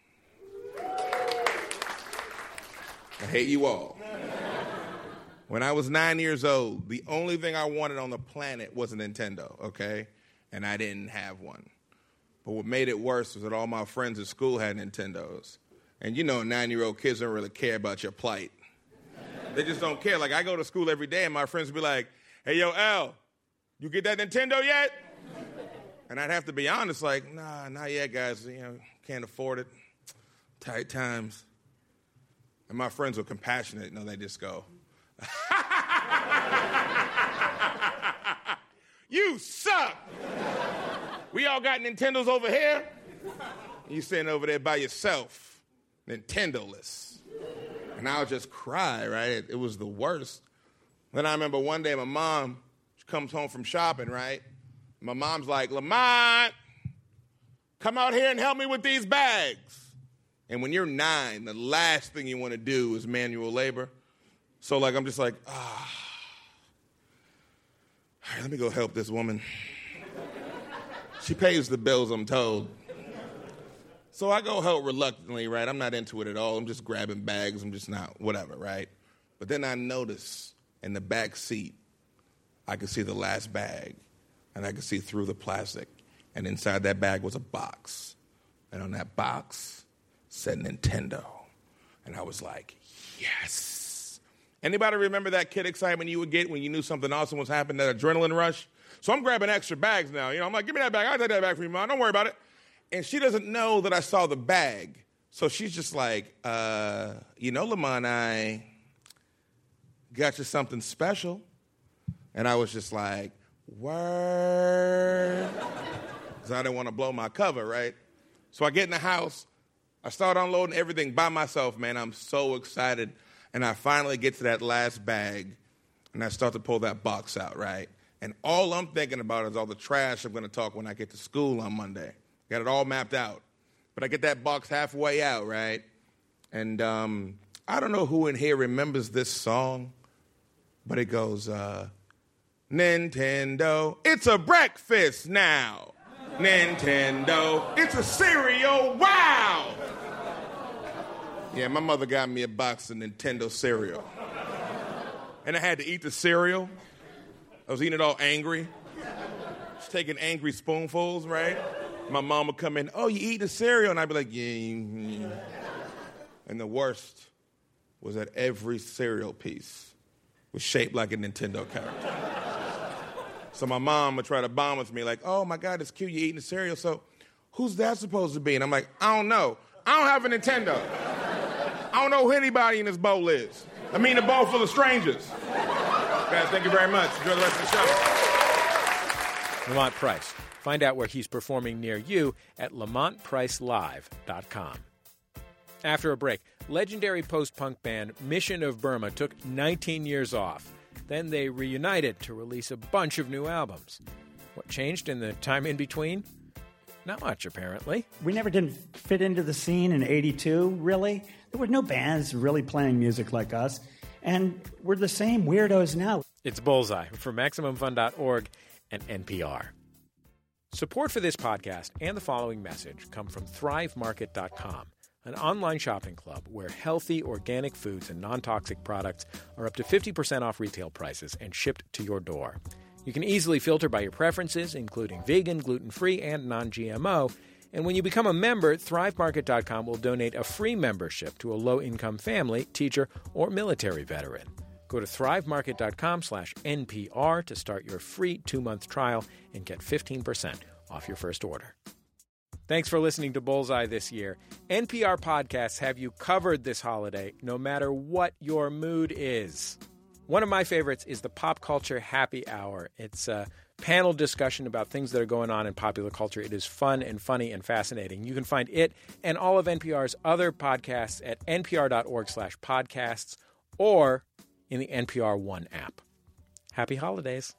I hate you all. When I was 9 years old, the only thing I wanted on the planet was a Nintendo, okay? And I didn't have one. But what made it worse was that all my friends at school had Nintendos. And you know, 9-year-old kids don't really care about your plight. They just don't care. Like, I go to school every day and my friends would be like, hey, yo, Al, you get that Nintendo yet? And I'd have to be honest, like, nah, not yet, guys. You know, can't afford it. Tight times. And my friends were compassionate. No, they just go, you suck. We all got Nintendos over here. You sitting over there by yourself. Nintendo-less. And I would just cry, right? It was the worst. Then I remember one day my mom, she comes home from shopping, right? My mom's like, Lamont, come out here and help me with these bags. And when you're 9, the last thing you want to do is manual labor. So, like, I'm just like, all right, let me go help this woman. She pays the bills, I'm told. So I go help reluctantly, right? I'm not into it at all. I'm just grabbing bags. I'm just not, whatever, right? But then I notice in the back seat, I could see the last bag, and I could see through the plastic. And inside that bag was a box. And on that box said Nintendo. And I was like, yes. Anybody remember that kid excitement you would get when you knew something awesome was happening, that adrenaline rush? So I'm grabbing extra bags now. You know, I'm like, give me that bag. I'll take that bag for you, Mom. Don't worry about it. And she doesn't know that I saw the bag. So she's just like, you know, Lamont, I got you something special. And I was just like, word. Because I didn't want to blow my cover, right? So I get in the house. I start unloading everything by myself, man. I'm so excited. And I finally get to that last bag. And I start to pull that box out, right? And all I'm thinking about is all the trash I'm going to talk when I get to school on Monday. Got it all mapped out. But I get that box halfway out, right? And I don't know who in here remembers this song, but it goes, Nintendo, it's a breakfast now. Nintendo, it's a cereal, wow! Yeah, my mother got me a box of Nintendo cereal. And I had to eat the cereal. I was eating it all angry. Just taking angry spoonfuls, right? My mom would come in, oh, you eat the cereal? And I'd be like, yeah. And the worst was that every cereal piece was shaped like a Nintendo character. So my mom would try to bond with me like, oh, my God, it's cute, you're eating the cereal. So who's that supposed to be? And I'm like, I don't know. I don't have a Nintendo. I don't know who anybody in this bowl is. I mean, a bowl full of strangers. Guys, thank you very much. Enjoy the rest of the show. Lamont Price. Find out where he's performing near you at lamontpricelive.com. After a break, legendary post-punk band Mission of Burma took 19 years off. Then they reunited to release a bunch of new albums. What changed in the time in between? Not much, apparently. We never did fit into the scene in '82, really. There were no bands really playing music like us. And we're the same weirdos now. It's Bullseye from MaximumFun.org and NPR. Support for this podcast and the following message come from ThriveMarket.com, an online shopping club where healthy, organic foods and non-toxic products are up to 50% off retail prices and shipped to your door. You can easily filter by your preferences, including vegan, gluten-free, and non-GMO. And when you become a member, ThriveMarket.com will donate a free membership to a low-income family, teacher, or military veteran. Go to ThriveMarket.com/NPR to start your free 2-month trial and get 15% off your first order. Thanks for listening to Bullseye this year. NPR podcasts have you covered this holiday, no matter what your mood is. One of my favorites is the Pop Culture Happy Hour. It's a panel discussion about things that are going on in popular culture. It is fun and funny and fascinating. You can find it and all of NPR's other podcasts at npr.org/podcasts or in the NPR One app. Happy holidays.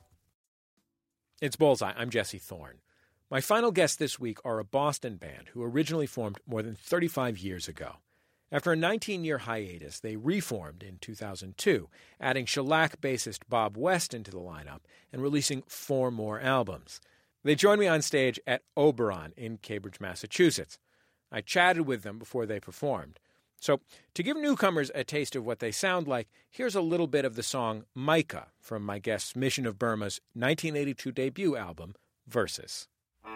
It's Bullseye. I'm Jesse Thorne. My final guests this week are a Boston band who originally formed more than 35 years ago. After a 19-year hiatus, they reformed in 2002, adding shellac bassist Bob Weston to the lineup and releasing 4 more albums. They joined me on stage at Oberon in Cambridge, Massachusetts. I chatted with them before they performed. So, to give newcomers a taste of what they sound like, here's a little bit of the song Micah from my guests Mission of Burma's 1982 debut album, Versus.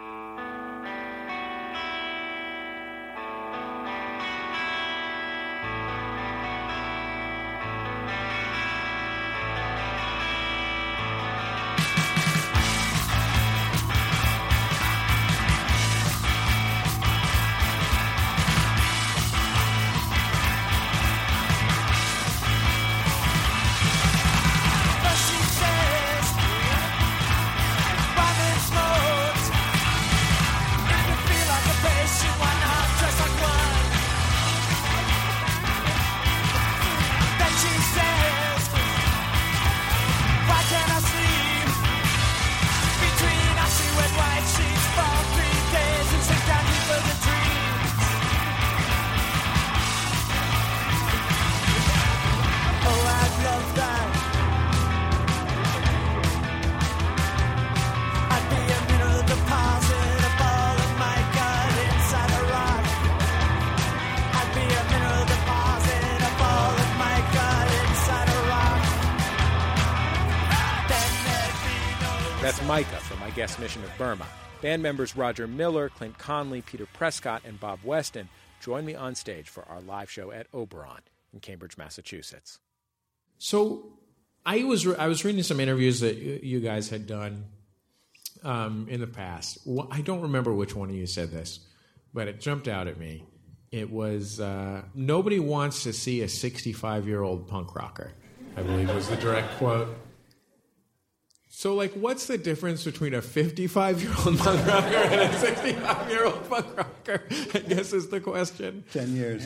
That's Micah from my guest Mission of Burma. Band members Roger Miller, Clint Conley, Peter Prescott, and Bob Weston joined me on stage for our live show at Oberon in Cambridge, Massachusetts. So I was reading some interviews that you guys had done in the past. I don't remember which one of you said this, but it jumped out at me. It was, nobody wants to see a 65-year-old punk rocker, I believe was the direct quote. So, what's the difference between a 55-year-old punk rocker and a 65-year-old punk rocker, I guess is the question. 10 years.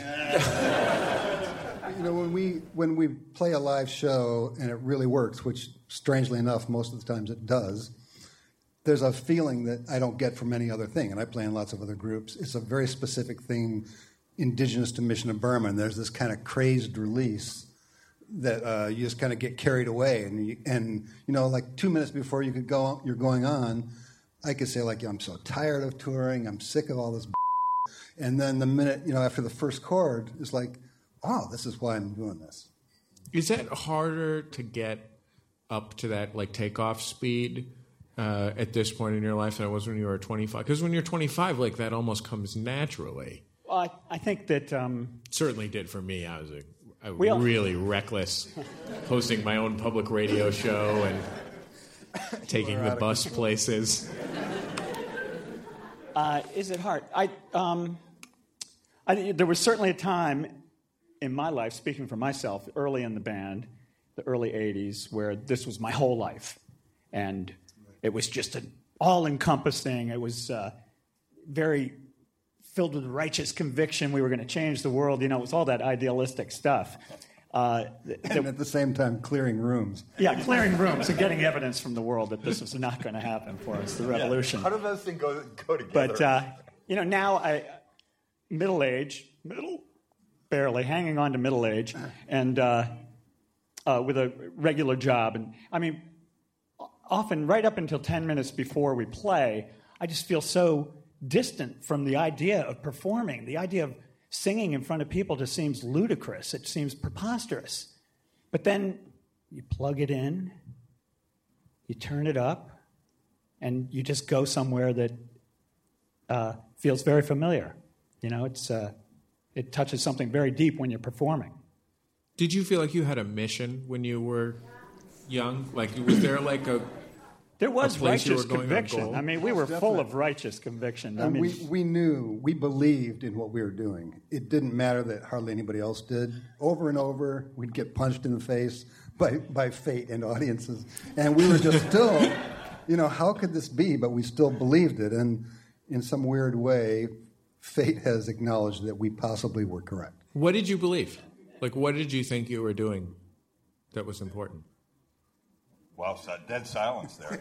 When we play a live show and it really works, which strangely enough, most of the times it does, there's a feeling that I don't get from any other thing, and I play in lots of other groups. It's a very specific thing indigenous to Mission of Burma, and there's this kind of crazed release that you just kind of get carried away, and 2 minutes before you're going on, I could say I'm so tired of touring, I'm sick of all this, and then the minute after the first chord, it's like, oh, this is why I'm doing this. Is that harder to get up to that takeoff speed at this point in your life than it was when you were 25? Because when you're 25, that almost comes naturally. I think that Certainly did for me. I was We all- really reckless, hosting my own public radio show and taking the bus places. Is it hard? There was certainly a time in my life, speaking for myself, early in the band, the early 80s, where this was my whole life. And it was just an all-encompassing, it was very filled with righteous conviction. We were going to change the world. You know, it was all that idealistic stuff. And at the same time, clearing rooms. Yeah, clearing rooms and getting evidence from the world that this was not going to happen for us, the revolution. How do those things go together? But, now barely hanging on to middle age, and with a regular job. And I mean, often right up until 10 minutes before we play, I just feel so distant from the idea of performing. The idea of singing in front of people just seems ludicrous. It seems preposterous. But then you plug it in, you turn it up, and you just go somewhere that feels very familiar. You know, it touches something very deep when you're performing. Did you feel like you had a mission when you were young? Like, was there like a... There was place you righteous were going on conviction. goal? I mean, we were full of righteous conviction. I And mean, we believed in what we were doing. It didn't matter that hardly anybody else did. Over and over, we'd get punched in the face by fate and audiences. And we were just still, how could this be? But we still believed it. And in some weird way, fate has acknowledged that we possibly were correct. What did you believe? Like, what did you think you were doing that was important? Wow, dead silence there.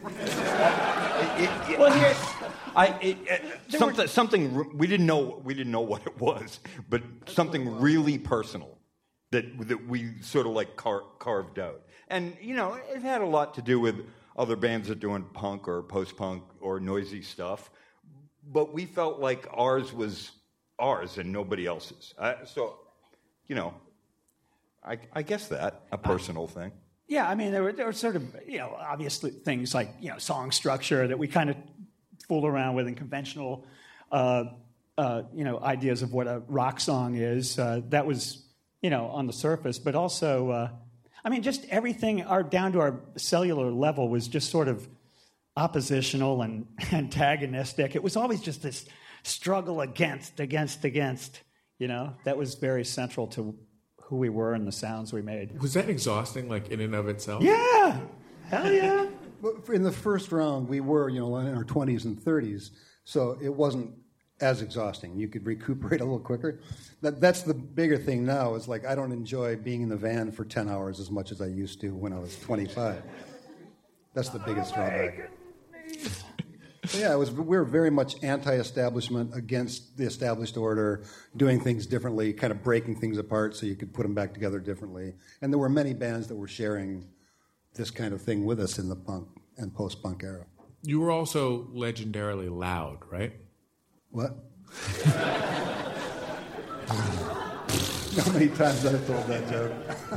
Something we didn't know what it was, but something really personal that we sort of like carved out. And it had a lot to do with other bands that are doing punk or post-punk or noisy stuff, but we felt like ours was ours and nobody else's. I guess that a personal thing. yeah, I mean, there were sort of, obviously things like, song structure that we kind of fool around with in conventional, ideas of what a rock song is. That was, on the surface, but also, just everything down to our cellular level was just sort of oppositional and antagonistic. It was always just this struggle against. That was very central to who we were and the sounds we made. Was that exhausting, like, in and of itself? Yeah! Hell yeah! In the first round, we were, in our 20s and 30s, so it wasn't as exhausting. You could recuperate a little quicker. That's the bigger thing now, is like I don't enjoy being in the van for 10 hours as much as I used to when I was 25. That's the biggest drawback. Yeah, we were very much anti-establishment, against the established order, doing things differently, kind of breaking things apart so you could put them back together differently. And there were many bands that were sharing this kind of thing with us in the punk and post-punk era. You were also legendarily loud, right? What? How many times I've told that joke?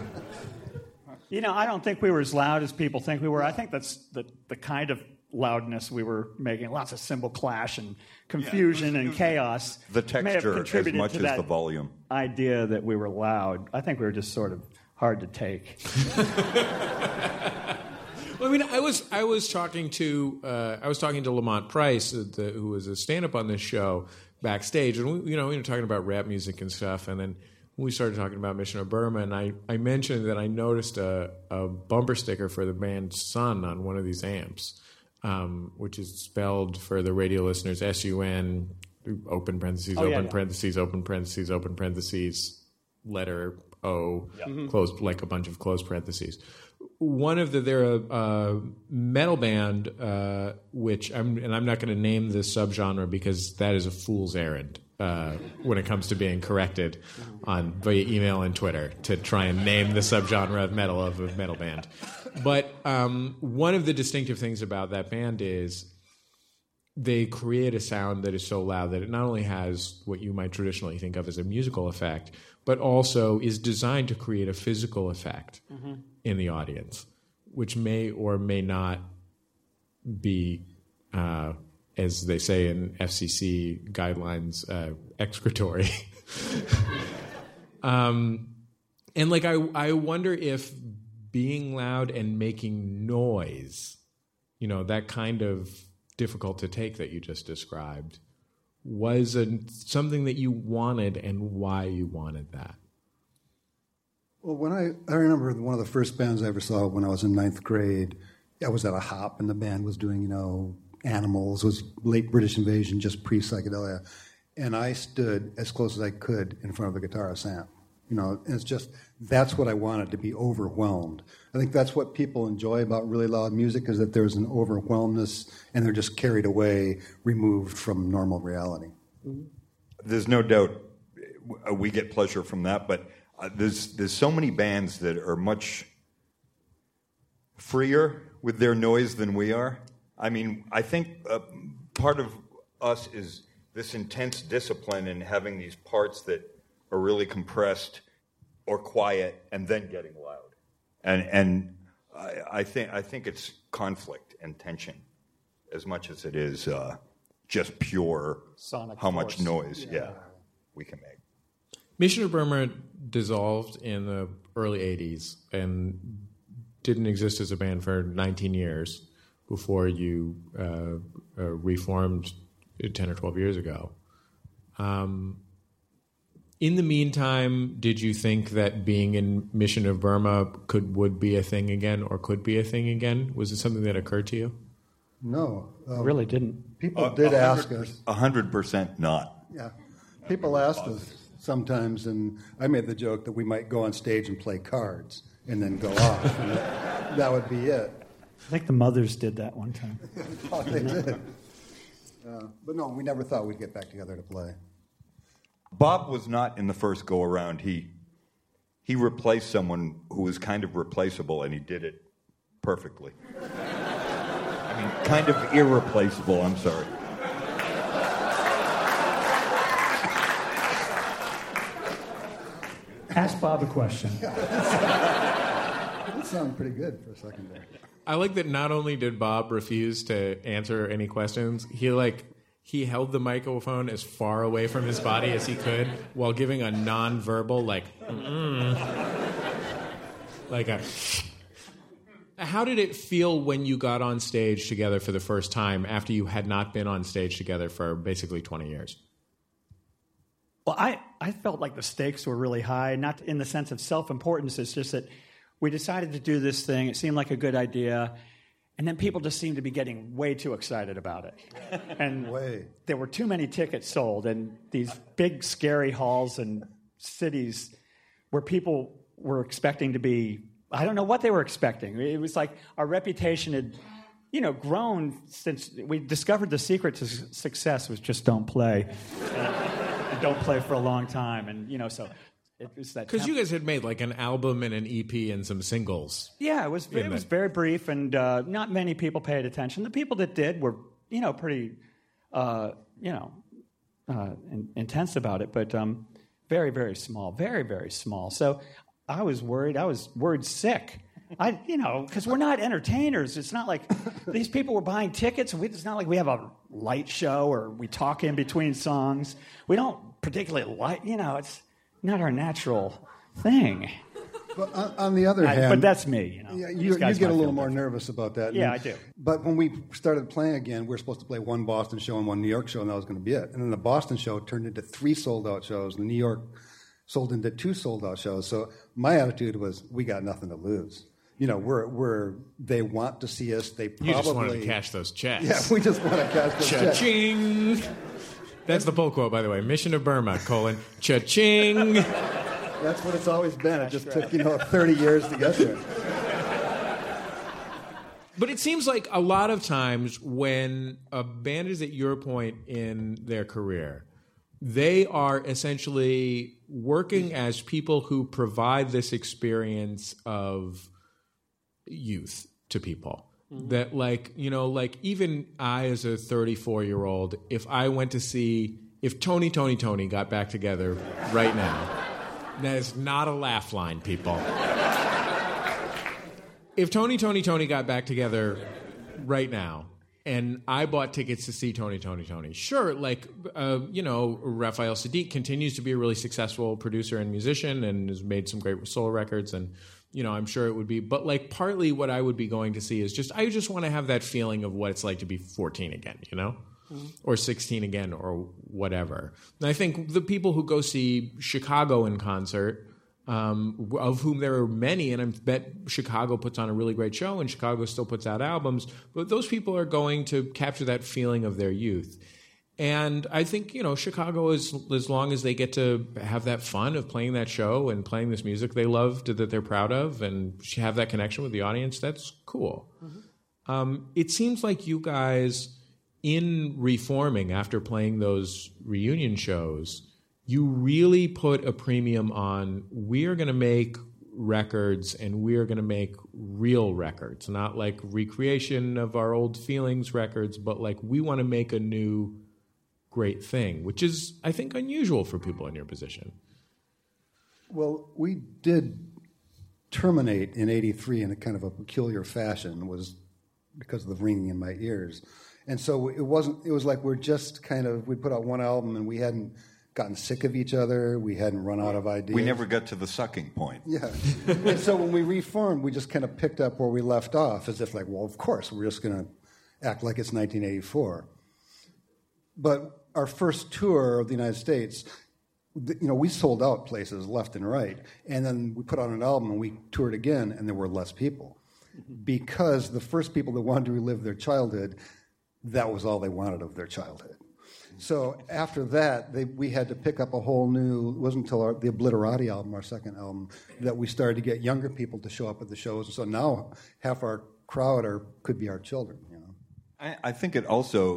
I don't think we were as loud as people think we were. I think that's the kind of loudness we were making. Lots of cymbal clash and confusion and chaos. The may have texture contributed as much to as that the volume. idea that we were loud. I think we were just sort of hard to take. Well, I was talking to Lamont Price, who was a stand-up on this show backstage, and we were talking about rap music and stuff, and then we started talking about Mission of Burma, and I mentioned that I noticed a bumper sticker for the band Sun on one of these amps, which is spelled for the radio listeners SUN, open parentheses, parentheses, open parentheses, open parentheses, letter O, closed, like a bunch of closed parentheses. They're a metal band, which I'm not going to name the subgenre because that is a fool's errand when it comes to being corrected via email and Twitter to try and name the subgenre of a metal band. But one of the distinctive things about that band is they create a sound that is so loud that it not only has what you might traditionally think of as a musical effect, but also is designed to create a physical effect in the audience, which may or may not be as they say in FCC guidelines, excretory. And like, I wonder if being loud and making noise, you know, that kind of difficult to take that you just described, was something that you wanted, and why you wanted that. Well, when I remember one of the first bands I ever saw when I was in ninth grade, I was at a hop, and the band was doing, you know, Animals. It was late British Invasion, just pre-psychedelia. And I stood as close as I could in front of the guitarist amp. You know, and it's just, that's what I wanted, to be overwhelmed. I think that's what people enjoy about really loud music, is that there's an overwhelmness, and they're just carried away, removed from normal reality. There's no doubt we get pleasure from that, but there's so many bands that are much freer with their noise than we are. I mean, I think part of us is this intense discipline in having these parts that are really compressed or quiet and then getting loud. And I think it's conflict and tension as much as it is just pure Sonic how force. Much noise we can make. Mission of Burma dissolved in the early 80s and didn't exist as a band for 19 years before you reformed 10 or 12 years ago. In the meantime, did you think that being in Mission of Burma would be a thing again, or could be a thing again? Was it something that occurred to you? No. Really didn't. People did ask us. 100% not. Yeah. People asked us sometimes, and I made the joke that we might go on stage and play cards and then go off, and that would be it. I think the Mothers did that one time. Oh, they did. But no, we never thought we'd get back together to play. Bob was not in the first go-around. He replaced someone who was kind of replaceable, and he did it perfectly. I mean, kind of irreplaceable, I'm sorry. Ask Bob a question. That sounded pretty good for a second there. I like that not only did Bob refuse to answer any questions, he held the microphone as far away from his body as he could while giving a non-verbal, How did it feel when you got on stage together for the first time after you had not been on stage together for basically 20 years? Well, I felt like the stakes were really high, not in the sense of self-importance. It's just that we decided to do this thing. It seemed like a good idea. And then people just seemed to be getting way too excited about it. And there were too many tickets sold, and these big, scary halls and cities where people were expecting to be, I don't know what they were expecting. It was like our reputation had, grown since we discovered the secret to success was just don't play. And don't play for a long time. And, so it was that. Because you guys had made like an album and an EP and some singles. Yeah, it was very brief, and not many people paid attention. The people that did were, pretty, intense about it, but very, very small, very, very small. So I was worried. I was word sick. Because we're not entertainers. It's not like these people were buying tickets. It's not like we have a light show or we talk in between songs. We don't particularly it's not our natural thing. But on the other hand... But that's me, You get a little more nervous about that. Yeah, I do. But when we started playing again, we were supposed to play one Boston show and one New York show, and that was going to be it. And then the Boston show turned into 3 sold-out shows, and the New York sold into 2 sold-out shows. So my attitude was, we got nothing to lose. They want to see us. They probably... You just wanted to cash those checks. Yeah, we just want to cash those checks. Cha-ching! That's the poll quote, by the way. Mission of Burma, cha-ching! That's what it's always been. It just took, 30 years to get there. But it seems like a lot of times when a band is at your point in their career, they are essentially working as people who provide this experience of youth to people. Mm-hmm. That even I as a 34-year-old, if I went to see, if Tony got back together right now, that is not a laugh line, people. If Tony got back together right now, and I bought tickets to see Tony. Sure, like, Raphael Saadiq continues to be a really successful producer and musician and has made some great solo records, and, I'm sure it would be. But, like, partly what I would be going to see is I just want to have that feeling of what it's like to be 14 again, or 16 again, or whatever. And I think the people who go see Chicago in concert, of whom there are many, and I bet Chicago puts on a really great show, and Chicago still puts out albums, but those people are going to capture that feeling of their youth. And I think, Chicago, is, as long as they get to have that fun of playing that show and playing this music they love, that they're proud of, and have that connection with the audience, that's cool. Mm-hmm. It seems like you guys, in reforming after playing those reunion shows, you really put a premium on, we are going to make records, and we are going to make real records, not like recreation of our old feelings records, but like we want to make a new great thing, which is, I think, unusual for people in your position. Well, we did terminate in '83 in a kind of a peculiar fashion, was because of the ringing in my ears. And so it was like we put out one album and we hadn't gotten sick of each other. We hadn't run out of ideas. We never got to the sucking point. Yeah. And so when we reformed, we just kind of picked up where we left off, as if like, well, of course, we're just going to act like it's 1984. But our first tour of the United States, we sold out places left and right. And then we put out an album and we toured again, and there were less people. Because the first people that wanted to relive their childhood, that was all they wanted of their childhood. So after that, we had to pick up a whole new. It wasn't until the Obliterati album, our second album, that we started to get younger people to show up at the shows. And so now half our crowd could be our children. I think it also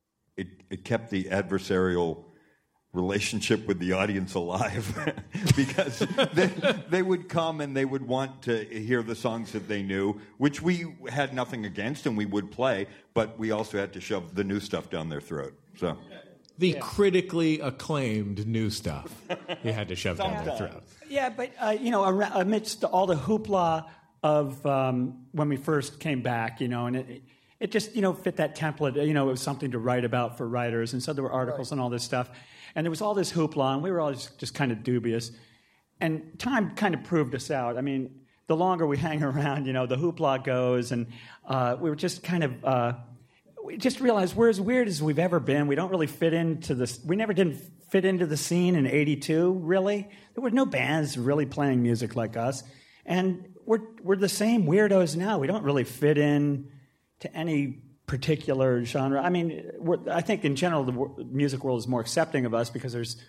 it kept the adversarial relationship with the audience alive because they would come and they would want to hear the songs that they knew, which we had nothing against and we would play, but we also had to shove the new stuff down their throat. So the critically acclaimed new stuff you had to shove down their throat. Yeah, but amidst all the hoopla of when we first came back, and it just fit that template. It was something to write about for writers, and so there were articles and all this stuff, and there was all this hoopla, and we were all just kind of dubious. And time kind of proved us out. I mean, the longer we hang around, the hoopla goes, and we were just kind of. We just realized we're as weird as we've ever been. We don't really fit into this. We never did fit into the scene in '82. Really, there were no bands really playing music like us, and we're the same weirdos now. We don't really fit in to any particular genre. I mean, I think in general the music world is more accepting of us because there's,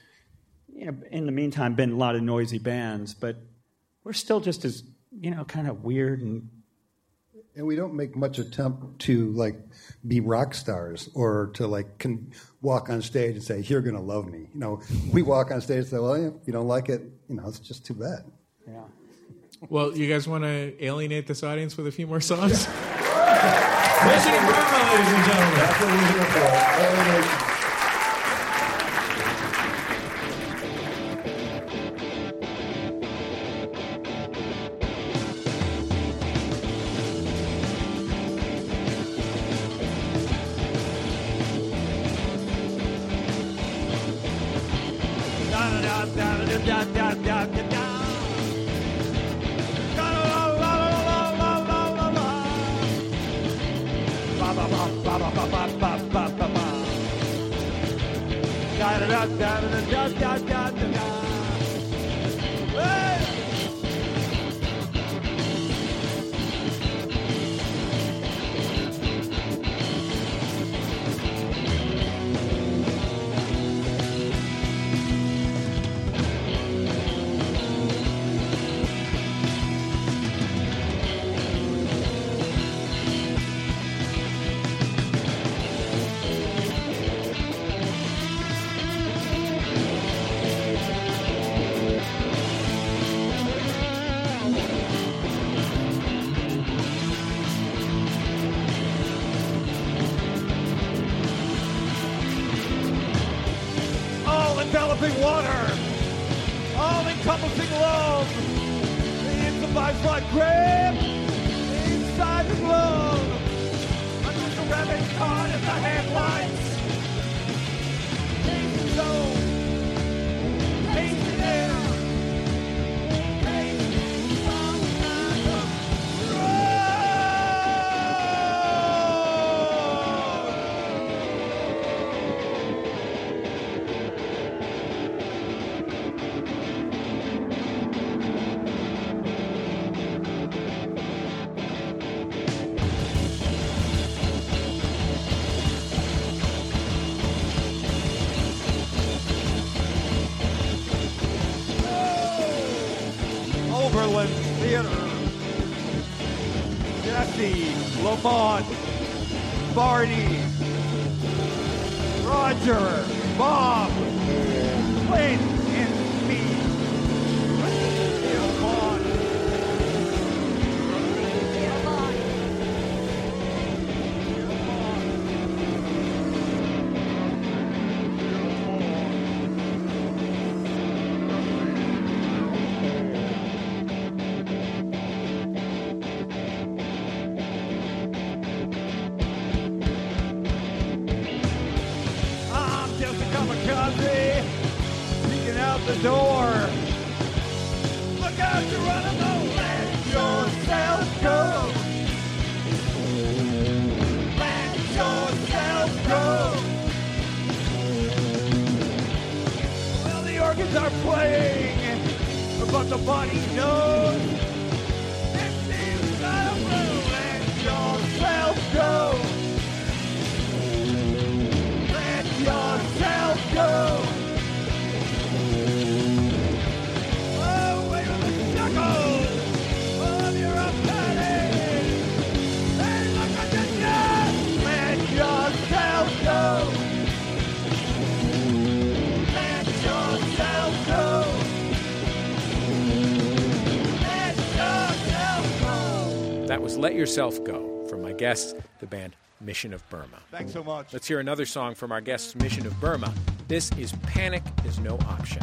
in the meantime, been a lot of noisy bands, but we're still just as kind of weird and. And we don't make much attempt to be rock stars or to walk on stage and say, "You're going to love me." We walk on stage and say, "Well, if you don't like it, it's just too bad." Yeah. Well, you guys want to alienate this audience with a few more songs? President Burma, ladies and gentlemen. That's what we're here for. Alienation. All-enveloping water, all-encompassing love, the vice like grip inside the glove. Under the rabbit caught in the headlights. Danger zone. Danger air. Overland Theater. Jesse, Lamont, Barney, Roger, Bob, Clint, and me. Lamont. I'm just a kamikaze, sneaking out the door. Look out, you're running low. Let yourself go. Let yourself go. Well, the organs are playing, but the body knows. It's inside of blue. Let yourself go. Let yourself go. Away with the shackles of your upsetting. Hey, look at the death. Let yourself go. Let yourself go. Let yourself go. That was Let Yourself Go from my guests, the band Mission of Burma. Thanks so much. Let's hear another song from our guests, Mission of Burma. This is Panic is No Option.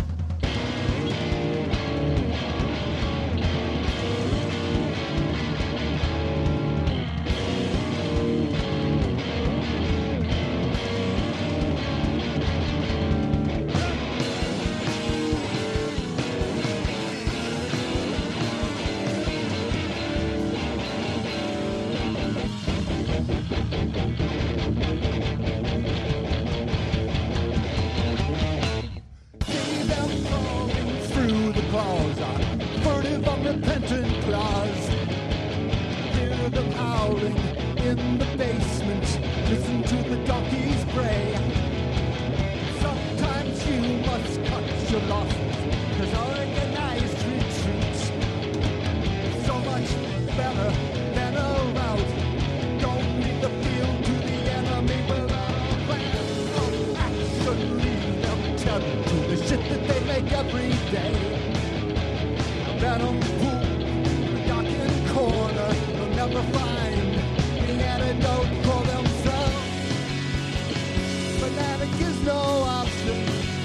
See them crawling through the closet, furtive, unrepentant claws. Hear them howling in the basement, listen to the donkeys bray. Sometimes you must cut your losses, 'cause organized retreats so much better than a rout. Don't leave the field to the enemy without a plan of action. Leave them tethered to the shit that they make every day. Let them pool in the darkened corner. They'll never find the antidote for themselves. Fanatic is no option.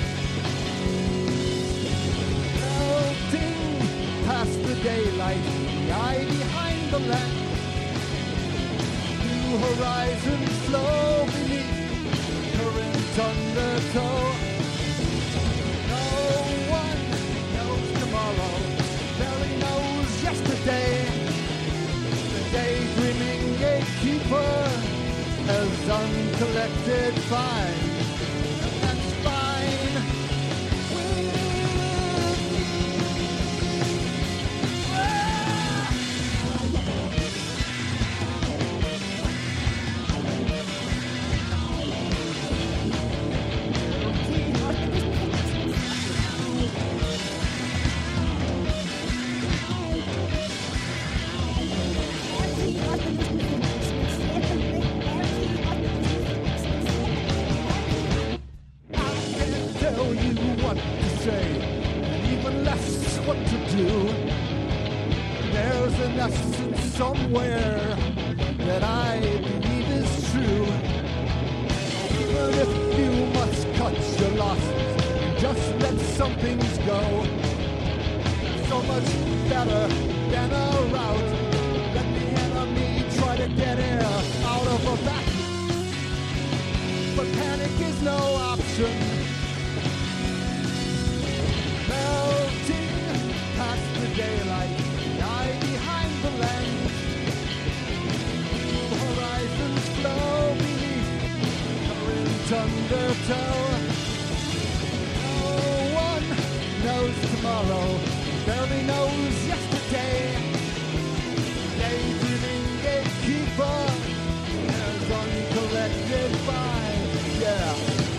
Melting past the daylight, the eye behind the lamp. New horizons flow beneath current undertow. No one knows tomorrow, barely knows yesterday. The daydreaming gatekeeper has uncollected fine. That's fine with me. Tell you what to say, and even less what to do. There's an essence somewhere that I believe is true. Even if you must cut your losses, just let some things go. So much better than a rout. Let the enemy try to get air out of a vacuum. but panic is no option. Melting past the daylight, the eye behind the lens. Horizons flow beneath current undertow. No one knows tomorrow, barely knows yesterday. Daydreaming gatekeeper is uncollected by, yeah.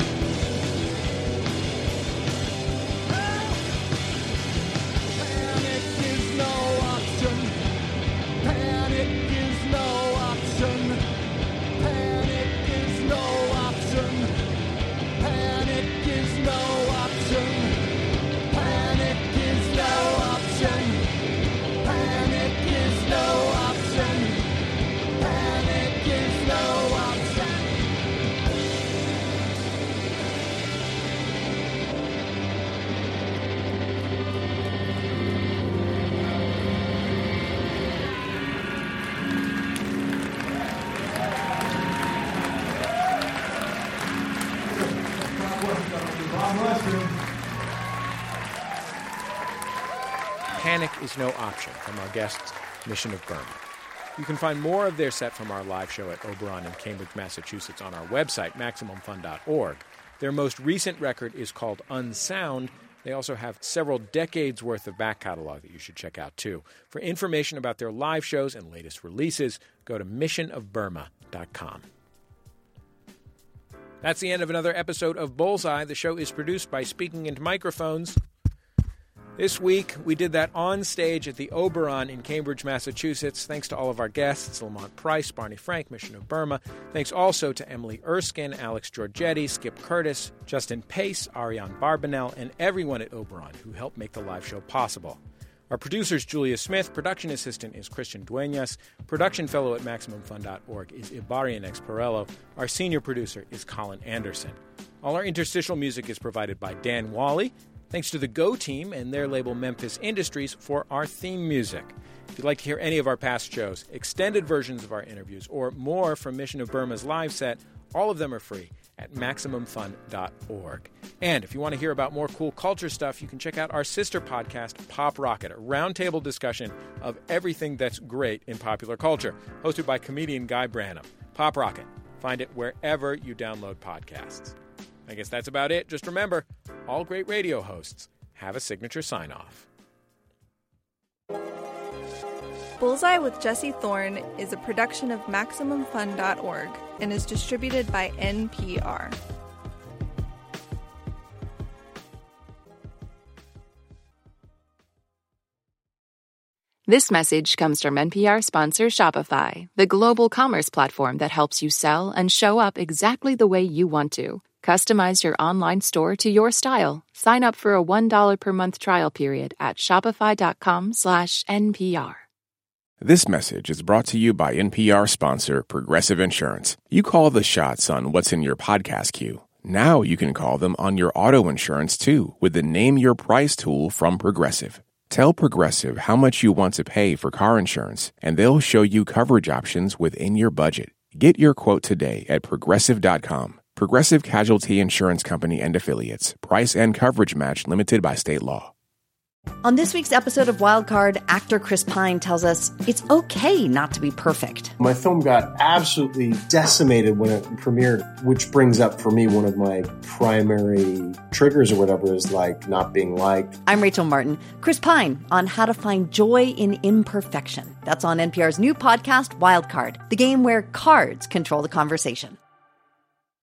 Panic is no option. Panic is no option. Panic is no option. Panic is no option. Panic is no option. Panic is no option. Panic is no option. Panic is no option from our guests, Mission of Burma. You can find more of their set from our live show at Oberon in Cambridge, Massachusetts on our website, MaximumFun.org. Their most recent record is called Unsound. They also have several decades worth of back catalog that you should check out too. For information about their live shows and latest releases, go to missionofburma.com. That's the end of another episode of Bullseye. The show is produced by Speaking Into Microphones. This week, we did that on stage at the Oberon in Cambridge, Massachusetts. Thanks to all of our guests, Lamont Price, Barney Frank, Mission of Burma. Thanks also to Emily Erskine, Alex Giorgetti, Skip Curtis, Justin Pace, Ariane Barbanel, and everyone at Oberon who helped make the live show possible. Our producer is Julia Smith. Production assistant is Christian Duenas. Production fellow at MaximumFun.org is Ibarian X Perello. Our senior producer is Colin Anderson. All our interstitial music is provided by Dan Wally. Thanks to the Go team and their label Memphis Industries for our theme music. If you'd like to hear any of our past shows, extended versions of our interviews, or more from Mission of Burma's live set, all of them are free at MaximumFun.org. And if you want to hear about more cool culture stuff, you can check out our sister podcast, Pop Rocket, a roundtable discussion of everything that's great in popular culture, hosted by comedian Guy Branum. Pop Rocket. Find it wherever you download podcasts. I guess that's about it. Just remember, all great radio hosts have a signature sign-off. Bullseye with Jesse Thorne is a production of MaximumFun.org and is distributed by NPR. This message comes from NPR sponsor Shopify, the global commerce platform that helps you sell and show up exactly the way you want to. Customize your online store to your style. Sign up for a $1 per month trial period at shopify.com/NPR. This message is brought to you by NPR sponsor Progressive Insurance. You call the shots on what's in your podcast queue. Now you can call them on your auto insurance too with the Name Your Price tool from Progressive. Tell Progressive how much you want to pay for car insurance, and they'll show you coverage options within your budget. Get your quote today at Progressive.com. Progressive Casualty Insurance Company and Affiliates. Price and coverage match limited by state law. On this week's episode of Wildcard, actor Chris Pine tells us it's okay not to be perfect. My film got absolutely decimated when it premiered, which brings up for me one of my primary triggers or whatever is like not being liked. I'm Rachel Martin. Chris Pine on how to find joy in imperfection. That's on NPR's new podcast, Wildcard, the game where cards control the conversation.